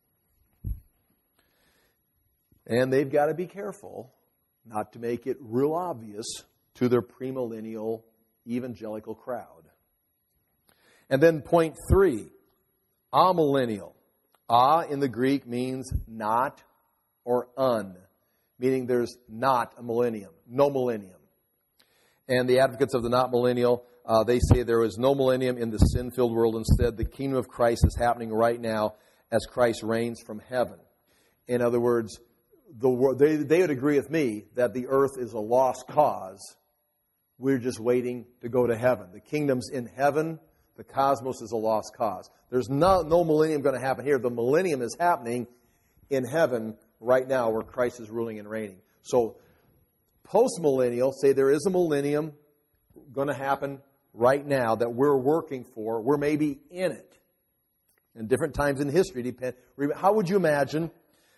And they've got to be careful not to make it real obvious to their premillennial evangelical crowd. And then point 3, amillennial. In the Greek means not or un, meaning there's not a millennium, no millennium. And the advocates of the not millennial, they say there is no millennium in the sin-filled world. Instead, the kingdom of Christ is happening right now as Christ reigns from heaven. In other words, they would agree with me that the earth is a lost cause. We're just waiting to go to heaven. The kingdom's in heaven. The cosmos is a lost cause. There's no millennium going to happen here. The millennium is happening in heaven right now where Christ is ruling and reigning. So postmillennial say there is a millennium going to happen right now that we're working for. We're maybe in it. And different times in history depend. How would you imagine?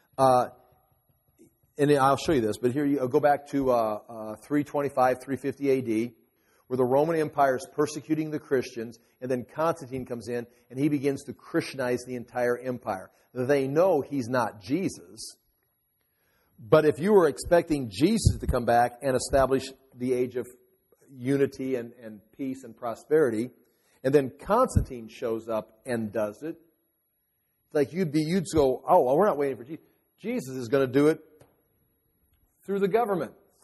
And I'll show you this, but here you go back to 325, 350 A.D., where the Roman Empire is persecuting the Christians, and then Constantine comes in, and he begins to Christianize the entire empire. They know he's not Jesus, but if you were expecting Jesus to come back and establish the age of unity and peace and prosperity, and then Constantine shows up and does it, it's like you'd go, oh, well, we're not waiting for Jesus. Jesus is going to do it through the government,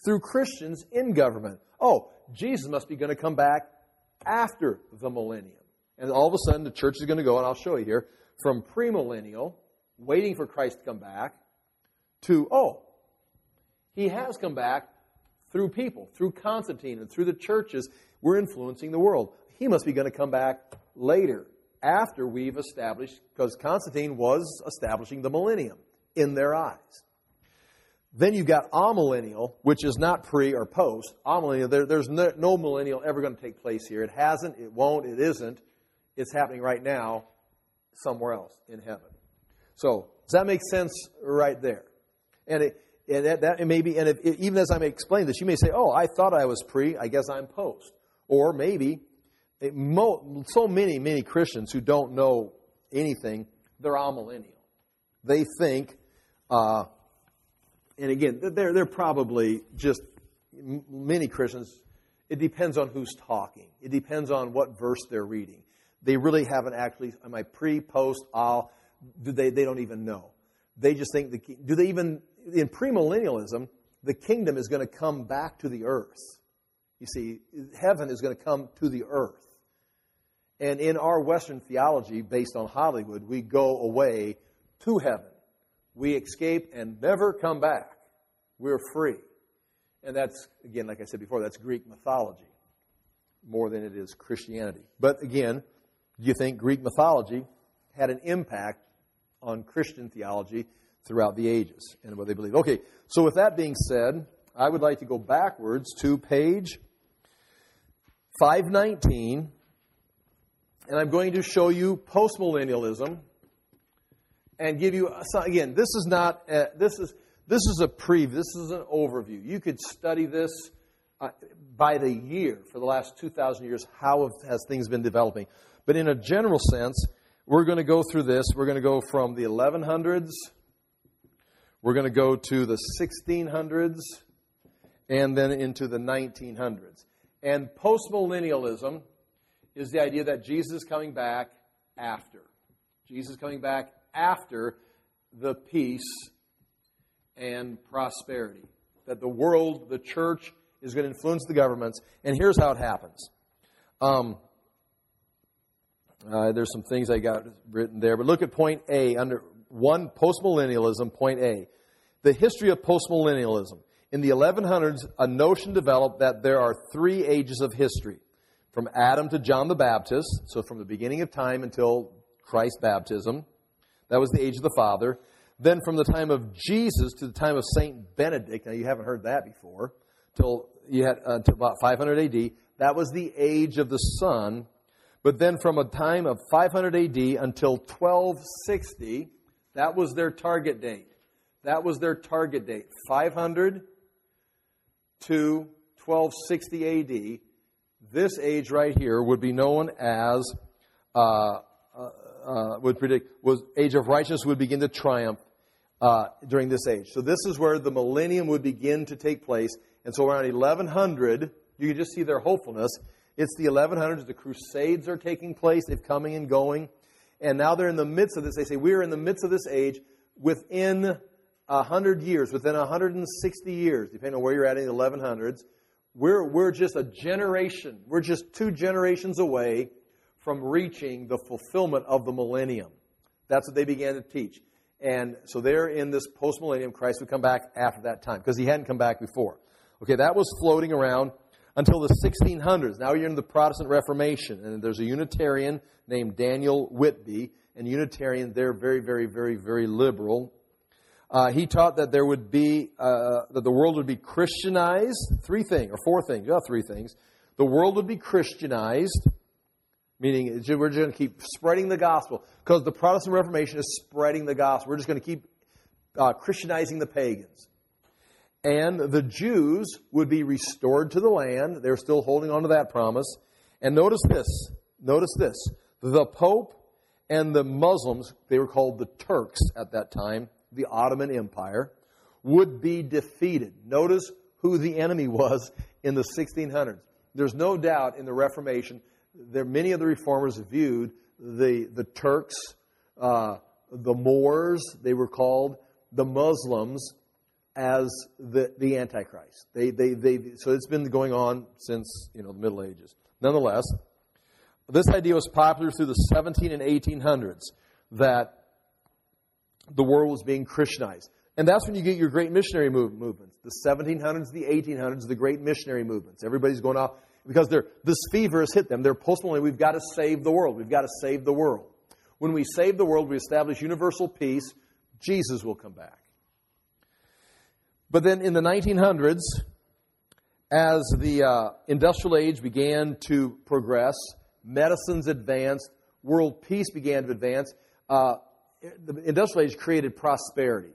through Christians in government. Oh, Jesus must be going to come back after the millennium. And all of a sudden, the church is going to go, and I'll show you here, from premillennial, waiting for Christ to come back, to, oh, he has come back through people, through Constantine and through the churches. We're influencing the world. He must be going to come back later, after we've established, because Constantine was establishing the millennium in their eyes. Then you've got amillennial, which is not pre or post. Amillennial, there's no millennial ever going to take place here. It hasn't, it won't, it isn't. It's happening right now somewhere else in heaven. So, does that make sense right there? And that may be, and even as I may explain this, you may say, oh, I thought I was pre, I guess I'm post. Or maybe, so many Christians who don't know anything, they're amillennial. They think, and again, they're probably just, many Christians, it depends on who's talking. It depends on what verse they're reading. They really haven't actually, am I pre, post, they don't even know. They just think, in premillennialism, the kingdom is going to come back to the earth. You see, heaven is going to come to the earth. And in our Western theology, based on Hollywood, we go away to heaven. We escape and never come back. We're free. And that's, again, like I said before, that's Greek mythology more than it is Christianity. But again, do you think Greek mythology had an impact on Christian theology throughout the ages and what they believe? Okay, so with that being said, I would like to go backwards to page 519, and I'm going to show you postmillennialism and give you, again, this is not, this is a preview, this is an overview. You could study this by the year for the last 2,000 years, how has things been developing. But in a general sense, we're going to go through this. We're going to go from the 1100s, we're going to go to the 1600s, and then into the 1900s. And postmillennialism is the idea that Jesus is coming back after. Jesus is coming back after the peace and prosperity. That the world, the church, is going to influence the governments. And here's how it happens. There's some things I got written there. But look at point A, under 1, postmillennialism, point A. The history of postmillennialism. In the 1100s, a notion developed that there are 3 ages of history. From Adam to John the Baptist, so from the beginning of time until Christ's baptism. That was the age of the Father. Then from the time of Jesus to the time of Saint Benedict, now you haven't heard that before, till about 500 AD, that was the age of the Son. But then from a time of 500 AD until 1260, that was their target date. That was their target date. 500 to 1260 AD. This age right here would be known as, was age of righteousness would begin to triumph during this age. So this is where the millennium would begin to take place. And so around 1100, you can just see their hopefulness. It's the 1100s. The Crusades are taking place. They're coming and going. And now they're in the midst of this. They say, we're in the midst of this age within 100 years, within 160 years, depending on where you're at in the 1100s. We're just a generation. We're just 2 generations away from reaching the fulfillment of the millennium. That's what they began to teach. And so they're in this post-millennium. Christ would come back after that time because he hadn't come back before. Okay, that was floating around until the 1600s. Now you're in the Protestant Reformation. And there's a Unitarian named Daniel Whitby. And Unitarian, they're very, very, very, very liberal. He taught that there would be, that the world would be Christianized. 3 things, or 4 things, 3 things. The world would be Christianized, meaning we're just going to keep spreading the gospel. Because the Protestant Reformation is spreading the gospel. We're just going to keep Christianizing the pagans. And the Jews would be restored to the land. They're still holding on to that promise. And notice this. The Pope and the Muslims, they were called the Turks at that time, the Ottoman Empire, would be defeated. Notice who the enemy was in the 1600s. There's no doubt in the Reformation, many of the reformers viewed the Turks, the Moors, they were called, the Muslims, as the Antichrist. So it's been going on since, the Middle Ages. Nonetheless, this idea was popular through the 17 and 1800s, that the world was being Christianized. And that's when you get your great missionary movements. The 1700s, the 1800s, the great missionary movements. Everybody's going off because this fever has hit them. They're post-millennial. We've got to save the world. We've got to save the world. When we save the world, we establish universal peace. Jesus will come back. But then in the 1900s, as the industrial age began to progress, medicines advanced, world peace began to advance, the industrial age created prosperity.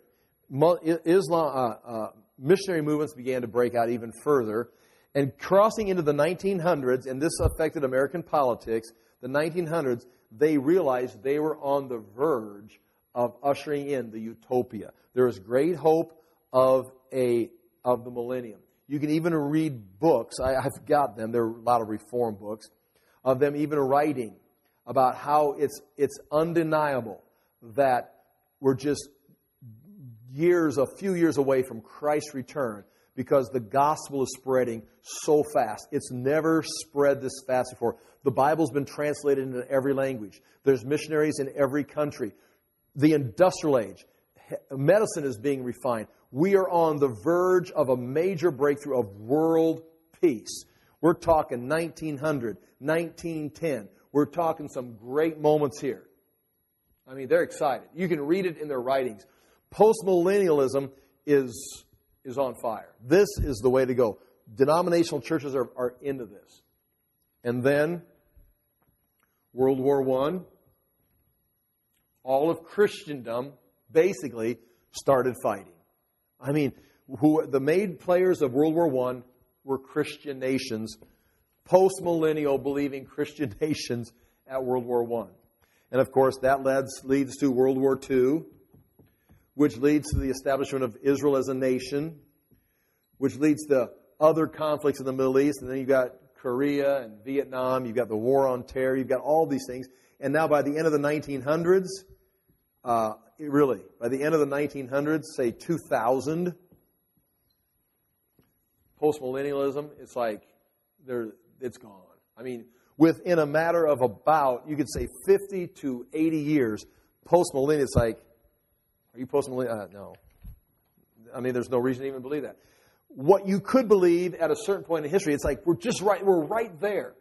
Missionary movements began to break out even further. And crossing into the 1900s, and this affected American politics, the 1900s, they realized they were on the verge of ushering in the utopia. There was great hope of the millennium. You can even read books, I've got them, there are a lot of reform books, of them even writing about how it's undeniable that we're just a few years away from Christ's return, because the gospel is spreading so fast. It's never spread this fast before. The Bible's been translated into every language. There's missionaries in every country. The industrial age, medicine is being refined. We are on the verge of a major breakthrough of world peace. We're talking 1900, 1910. We're talking some great moments here. I mean, they're excited. You can read it in their writings. Postmillennialism is on fire. This is the way to go. Denominational churches are into this. And then, World War I, all of Christendom basically started fighting. I mean, the main players of World War I were Christian nations, post-millennial believing Christian nations at World War I. And of course, that leads to World War II, which leads to the establishment of Israel as a nation, which leads to other conflicts in the Middle East. And then you've got Korea and Vietnam. You've got the War on Terror. You've got all these things. And now by the end of the 1900s, by the end of the 1900s, say 2000, postmillennialism, it's like it's gone. I mean, within a matter of about, you could say 50 to 80 years, postmillennial, it's like, are you postmillennial? No. I mean, there's no reason to even believe that. What you could believe at a certain point in history, it's like we're right there.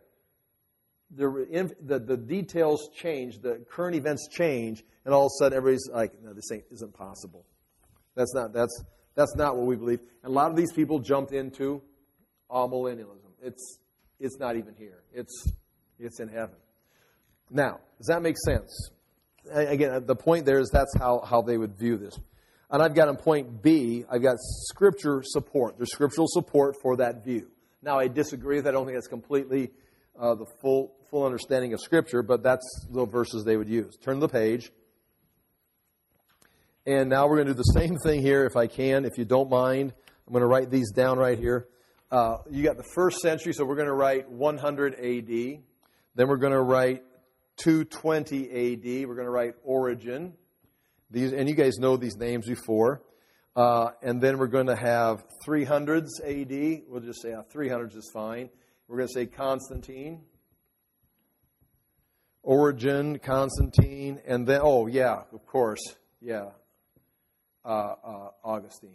The details change, the current events change, and all of a sudden everybody's like, no, this isn't possible. That's not what we believe. And a lot of these people jumped into amillennialism. It's not even here. It's in heaven. Now, does that make sense? Again, the point there is that's how they would view this. And I've got in point B, I've got scripture support. There's scriptural support for that view. Now, I disagree with that. I don't think that's completely the full understanding of Scripture, but that's the verses they would use. Turn to the page. And now we're going to do the same thing here, if I can, if you don't mind. I'm going to write these down right here. You got the first century, so we're going to write 100 A.D. Then we're going to write 220 A.D. We're going to write Origen. And you guys know these names before. And then we're going to have 300s A.D. We'll just say 300s is fine. We're going to say Constantine, Origen, Constantine, and then, of course, Augustine.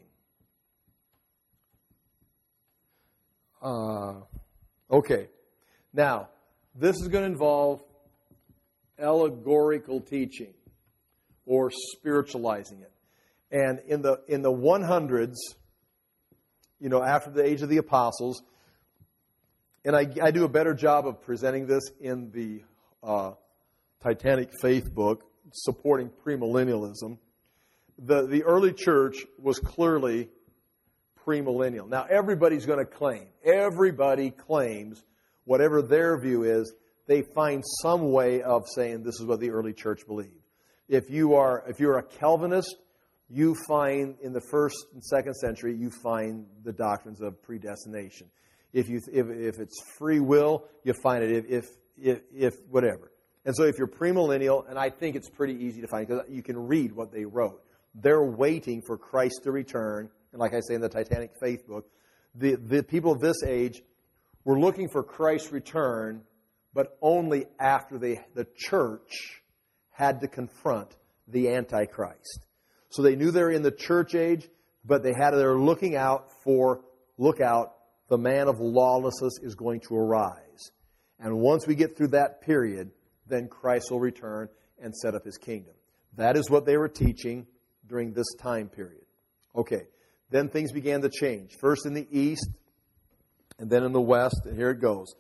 Okay. Now, this is going to involve allegorical teaching or spiritualizing it. And in the 100s, after the age of the apostles, and I do a better job of presenting this in the Titanic Faith book, supporting premillennialism. The early church was clearly premillennial. Now, everybody's going to claim. Everybody claims, whatever their view is, they find some way of saying this is what the early church believed. If you're a Calvinist, you find in the first and second century, you find the doctrines of predestination. If it's free will, you find it. If whatever. And so if you're premillennial, and I think it's pretty easy to find because you can read what they wrote. They're waiting for Christ to return, and like I say in the Titanic Faith book, the people of this age were looking for Christ's return, but only after the church had to confront the Antichrist. So they knew they're in the church age, but they're looking out, the man of lawlessness is going to arise. And once we get through that period, then Christ will return and set up his kingdom. That is what they were teaching during this time period. Okay, then things began to change. First in the east, and then in the west, and here it goes.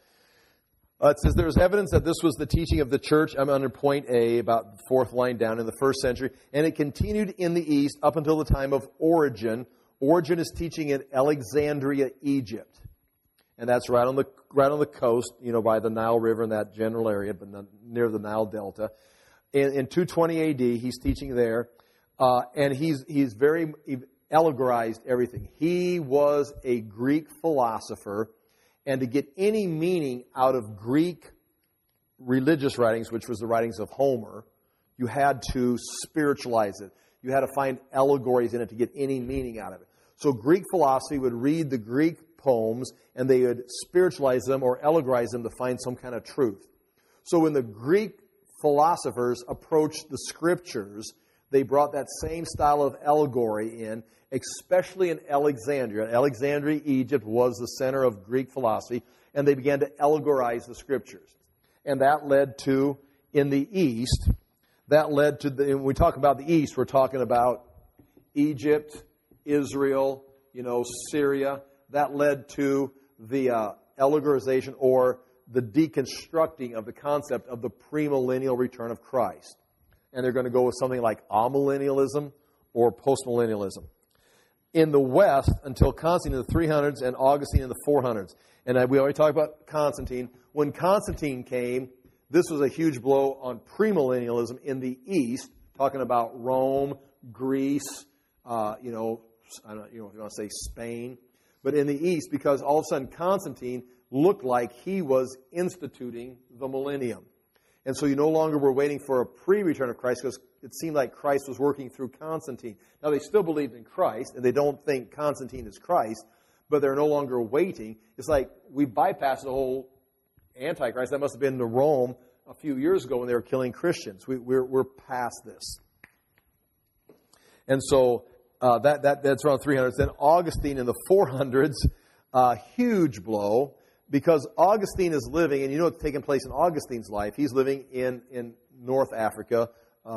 It says there is evidence that this was the teaching of the church. I'm under point A, about the fourth line down in the first century. And it continued in the east up until the time of Origen. Origen is teaching in Alexandria, Egypt. And that's right on the coast, by the Nile River in that general area, but near the Nile Delta. In 220 AD, he's teaching there. And he's very allegorized everything. He was a Greek philosopher. And to get any meaning out of Greek religious writings, which was the writings of Homer, you had to spiritualize it. You had to find allegories in it to get any meaning out of it. So Greek philosophy would read the Greek poems, and they would spiritualize them or allegorize them to find some kind of truth. So when the Greek philosophers approached the Scriptures, they brought that same style of allegory in, especially in Alexandria. Alexandria, Egypt, was the center of Greek philosophy, and they began to allegorize the Scriptures. And that led to, in the East, when we talk about the East, we're talking about Egypt, Israel, Syria. That led to the allegorization or the deconstructing of the concept of the premillennial return of Christ. And they're going to go with something like amillennialism or postmillennialism. In the West, until Constantine in the 300s and Augustine in the 400s. And we already talked about Constantine. When Constantine came, this was a huge blow on premillennialism in the East, talking about Rome, Greece, I don't know if you want to say Spain. But in the East, because all of a sudden Constantine looked like he was instituting the millennium. And so you no longer were waiting for a pre-return of Christ because it seemed like Christ was working through Constantine. Now, they still believed in Christ, and they don't think Constantine is Christ, but they're no longer waiting. It's like we bypassed the whole Antichrist. That must have been to Rome a few years ago when they were killing Christians. We're past this. And so that's around 300s. Then Augustine in the 400s, huge blow. Because Augustine is living, and you know what's taking place in Augustine's life. He's living in North Africa,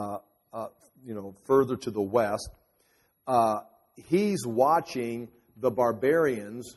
further to the west. He's watching the barbarians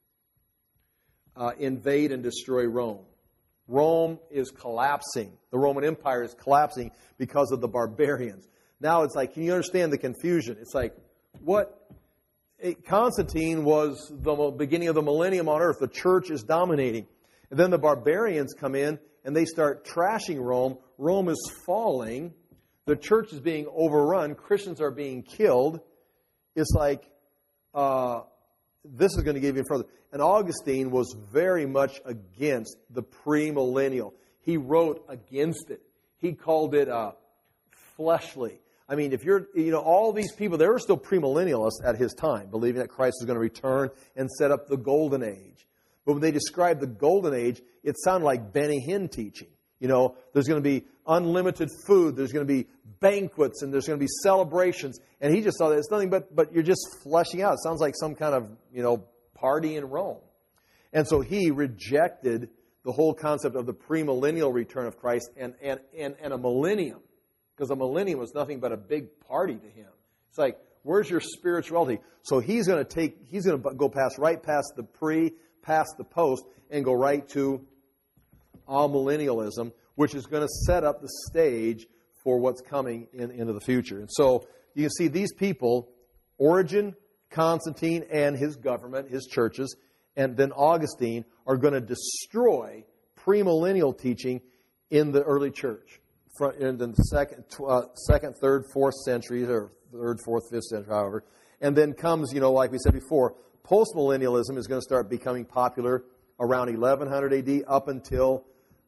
invade and destroy Rome. Rome is collapsing. The Roman Empire is collapsing because of the barbarians. Now it's like, can you understand the confusion? It's like, what? Constantine was the beginning of the millennium on earth. The church is dominating. And then the barbarians come in and they start trashing Rome. Rome is falling. The church is being overrun. Christians are being killed. It's like, this is going to get even further. And Augustine was very much against the premillennial. He wrote against it. He called it fleshly. I mean, if you're, all these people, they were still premillennialists at his time, believing that Christ was going to return and set up the golden age. But when they described the golden age, it sounded like Benny Hinn teaching. There's going to be unlimited food, there's going to be banquets, and there's going to be celebrations. And he just thought that it's nothing but you're just fleshing out. It sounds like some kind of, party in Rome. And so he rejected the whole concept of the premillennial return of Christ and a millennium. Because a millennium was nothing but a big party to him. It's like, where's your spirituality? So he's going to go right past the pre, past the post, and go right to amillennialism, which is going to set up the stage for what's coming into the future. And so you can see these people, Origen, Constantine, and his government, his churches, and then Augustine, are going to destroy premillennial teaching in the early church. In the second, third, fourth centuries, or third, fourth, fifth century, however. And then comes, like we said before, postmillennialism is going to start becoming popular around 1100 AD up until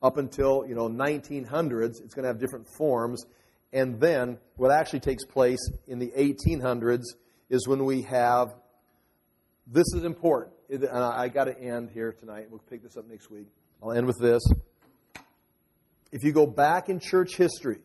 1900s. It's going to have different forms. And then what actually takes place in the 1800s is when we have This is important. And I got to end here tonight. We'll pick this up next week. I'll end with this. If you go back in church history,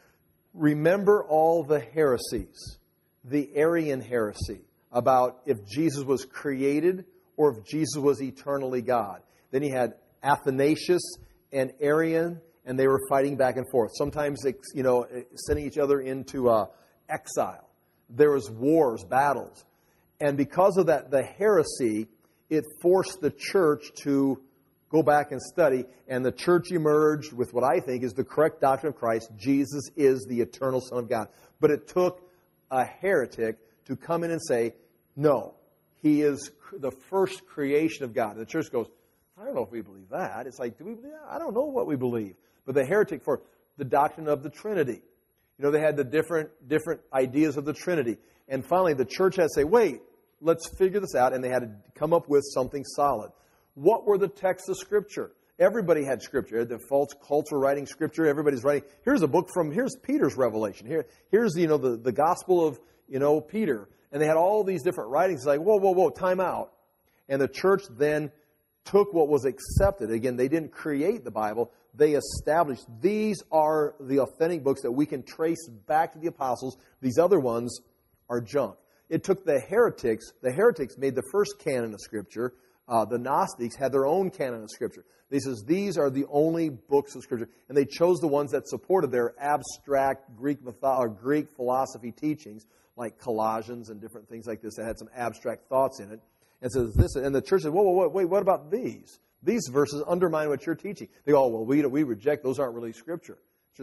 remember all the heresies, the Arian heresy about if Jesus was created or if Jesus was eternally God. Then you had Athanasius and Arian, and they were fighting back and forth. Sometimes, sending each other into exile. There was wars, battles. And because of that, the heresy, it forced the church to go back and study. And the church emerged with what I think is the correct doctrine of Christ. Jesus is the eternal Son of God. But it took a heretic to come in and say, no, He is the first creation of God. And the church goes, I don't know if we believe that. It's like, do we believe that? I don't know what we believe. But the heretic for the doctrine of the Trinity. They had the different ideas of the Trinity. And finally, the church had to say, wait, let's figure this out. And they had to come up with something solid. What were the texts of Scripture? Everybody had Scripture. The false cults were writing Scripture. Everybody's writing. Here's a book here's Peter's Revelation. Here's the Gospel of, Peter. And they had all these different writings. It's like, whoa, time out. And the church then took what was accepted. Again, they didn't create the Bible. They established these are the authentic books that we can trace back to the apostles. These other ones are junk. It took the heretics. The heretics made the first canon of Scripture. The Gnostics had their own canon of Scripture. They says these are the only books of Scripture. And they chose the ones that supported their abstract Greek philosophy teachings, like Colossians and different things like this that had some abstract thoughts in it. And says this, and the church said, wait, what about these? These verses undermine what you're teaching. They go, we reject, those aren't really Scripture.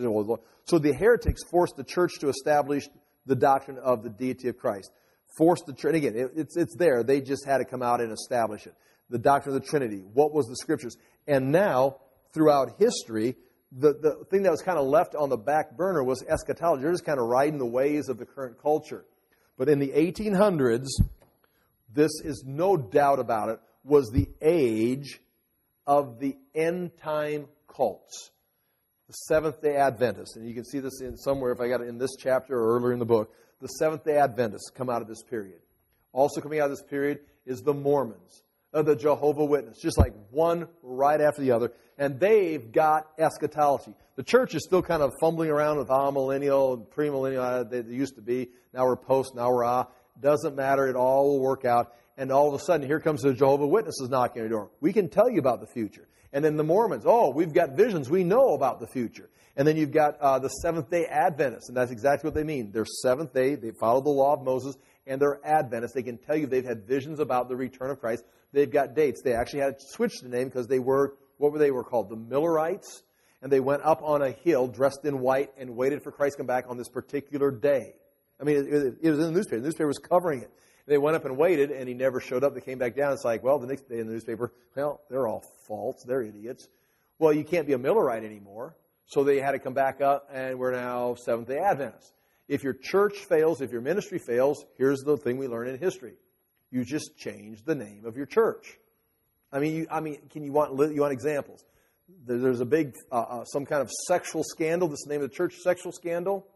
So the heretics forced the church to establish the doctrine of the deity of Christ. Forced the church, and again, it's there. They just had to come out and establish it. The doctrine of the Trinity. What was the Scriptures? And now, throughout history, the thing that was kind of left on the back burner was eschatology. They're just kind of riding the waves of the current culture. But in the 1800s, this is no doubt about it, was the age of the end-time cults. The Seventh-day Adventists. And you can see this in somewhere, if I got it in this chapter or earlier in the book. The Seventh-day Adventists come out of this period. Also coming out of this period is the Mormons, the Jehovah's Witnesses, just like one right after the other. And they've got eschatology. The church is still kind of fumbling around with amillennial and premillennial. They used to be. Now we're post, now we're Doesn't matter. It all will work out. And all of a sudden, here comes the Jehovah's Witnesses knocking on your door. We can tell you about the future. And then the Mormons, we've got visions. We know about the future. And then you've got the Seventh-day Adventists, and that's exactly what they mean. They're Seventh day. They follow the law of Moses, and they're Adventists. They can tell you they've had visions about the return of Christ. They've got dates. They actually had to switch the name because they were called? The Millerites. And they went up on a hill dressed in white and waited for Christ to come back on this particular day. I mean, it was in the newspaper. The newspaper was covering it. They went up and waited, and he never showed up. They came back down. It's like, well, the next day in the newspaper, they're all false. They're idiots. Well, you can't be a Millerite anymore. So they had to come back up, and we're now Seventh-day Adventists. If your church fails, if your ministry fails, here's the thing we learn in history. You just change the name of your church. You want examples? There's a big, some kind of sexual scandal. This is the name of the church, sexual scandal.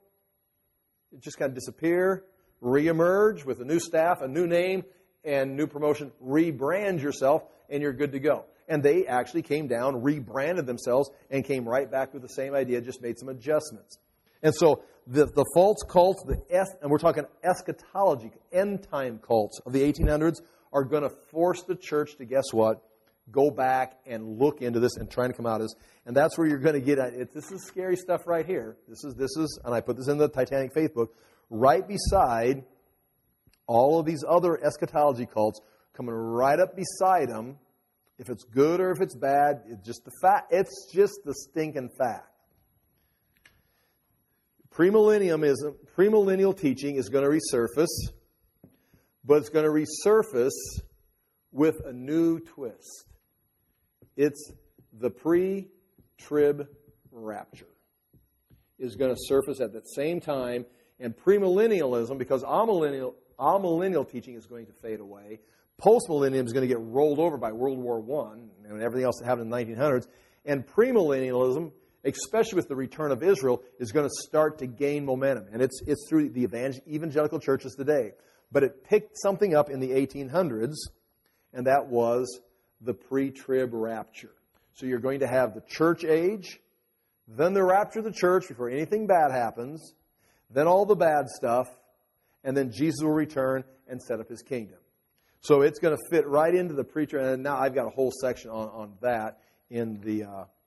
It just kind of disappear, reemerge with a new staff, a new name, and new promotion. Rebrand yourself, and you're good to go. And they actually came down, rebranded themselves, and came right back with the same idea, just made some adjustments. And so the false cults, and we're talking eschatology, end-time cults of the 1800s, are going to force the church to, guess what? Go back and look into this and try to come out of this. And that's where you're going to get at it. This is scary stuff right here. This is, and I put this in the Titanic Faith book, right beside all of these other eschatology cults, coming right up beside them. If it's good or if it's bad, it's just the fact. It's just the stinking fact. Premillennial teaching is going to resurface, but it's going to resurface with a new twist. It's the pre-trib rapture is going to surface at that same time, and premillennialism, because amillennial teaching is going to fade away. Postmillennium is going to get rolled over by World War I and everything else that happened in the 1900s. And premillennialism, especially with the return of Israel, is going to start to gain momentum. And it's through the evangelical churches today. But it picked something up in the 1800s, and that was the pre-trib rapture. So you're going to have the church age, then the rapture of the church before anything bad happens, then all the bad stuff, and then Jesus will return and set up His kingdom. So it's going to fit right into the pre-trib. And now I've got a whole section on that in the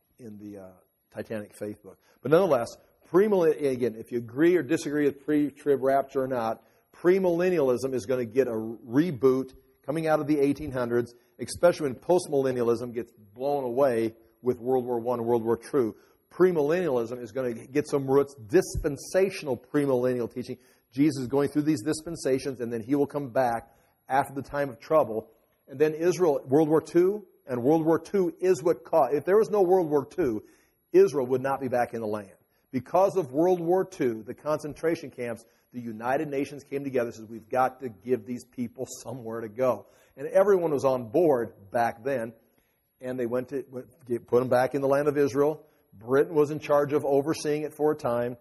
Titanic Faith book. But nonetheless, again, if you agree or disagree with pre-trib rapture or not, premillennialism is going to get a reboot coming out of the 1800s, especially when postmillennialism gets blown away with World War I and World War II. Premillennialism is going to get some roots, dispensational premillennial teaching. Jesus is going through these dispensations, and then He will come back after the time of trouble. And then Israel, World War II, and World War II is what caused. If there was no World War II, Israel would not be back in the land. Because of World War II, the concentration camps, the United Nations came together and said, we've got to give these people somewhere to go. And everyone was on board back then, and they put them back in the land of Israel. Britain was in charge of overseeing it for a time,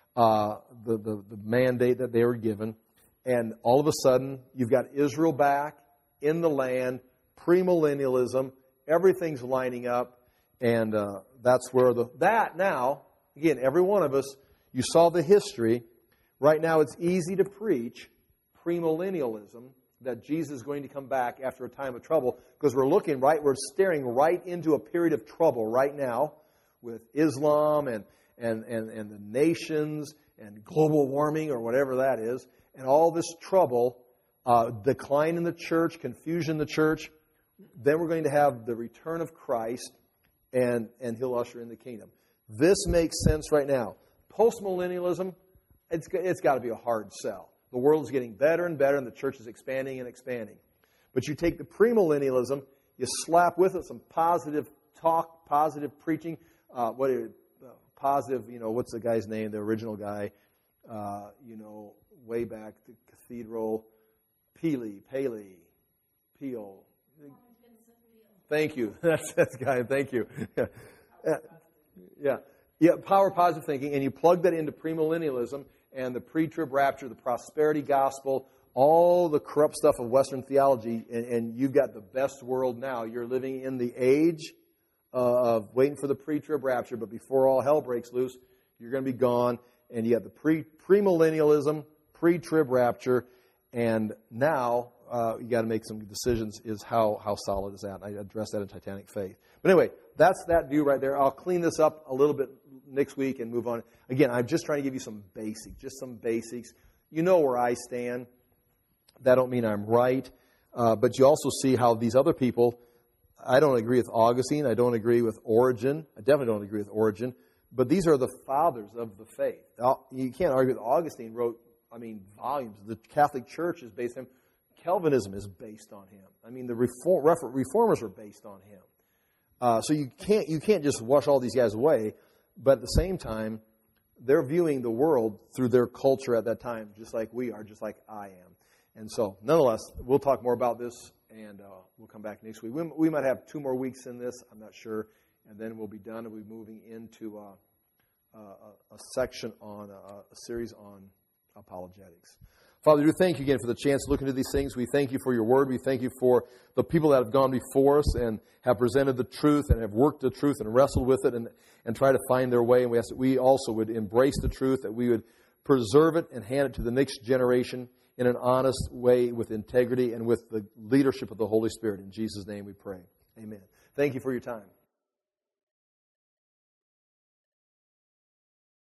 the mandate that they were given. And all of a sudden, you've got Israel back in the land, premillennialism, everything's lining up, and that's where now, again, every one of us, you saw the history. Right now, it's easy to preach premillennialism, that Jesus is going to come back after a time of trouble, because we're staring right into a period of trouble right now with Islam and the nations and global warming or whatever that is, and all this trouble, decline in the church, confusion in the church. Then we're going to have the return of Christ, and He'll usher in the kingdom. This makes sense right now. Postmillennialism, it's got to be a hard sell. The world is getting better and better, and the church is expanding and expanding. But you take the premillennialism, you slap with it some positive talk, positive preaching. Positive, what's the guy's name, the original guy, way back, the cathedral, Peel. Thank you. That's that guy. Thank you. Yeah, power positive thinking, and you plug that into premillennialism and the pre-trib rapture, the prosperity gospel, all the corrupt stuff of Western theology, and you've got the best world now. You're living in the age of waiting for the pre-trib rapture, but before all hell breaks loose, you're going to be gone. And you have the premillennialism, pre-trib rapture, and now you got to make some decisions. Is how solid is that? I addressed that in Titanic Faith. But anyway, that's that view right there. I'll clean this up a little bit next week and move on. Again, I'm just trying to give you some basics. You know where I stand. That don't mean I'm right, but you also see how these other people. I don't agree with Augustine. I don't agree with Origen. I definitely don't agree with Origen. But these are the fathers of the faith. You can't argue with Augustine. Wrote, volumes. The Catholic Church is based on him. Calvinism is based on him. The Reformers are based on him. So you can't just wash all these guys away. But at the same time, they're viewing the world through their culture at that time, just like we are, just like I am. And so, nonetheless, we'll talk more about this. And we'll come back next week. We might have 2 more weeks in this. I'm not sure. And then we'll be done. And we'll be moving into a section on a series on apologetics. Father, we thank you again for the chance to look into these things. We thank you for your word. We thank you for the people that have gone before us and have presented the truth and have worked the truth and wrestled with it and try to find their way. And we ask that we also would embrace the truth, that we would preserve it and hand it to the next generation in an honest way, with integrity and with the leadership of the Holy Spirit. In Jesus' name we pray. Amen. Thank you for your time.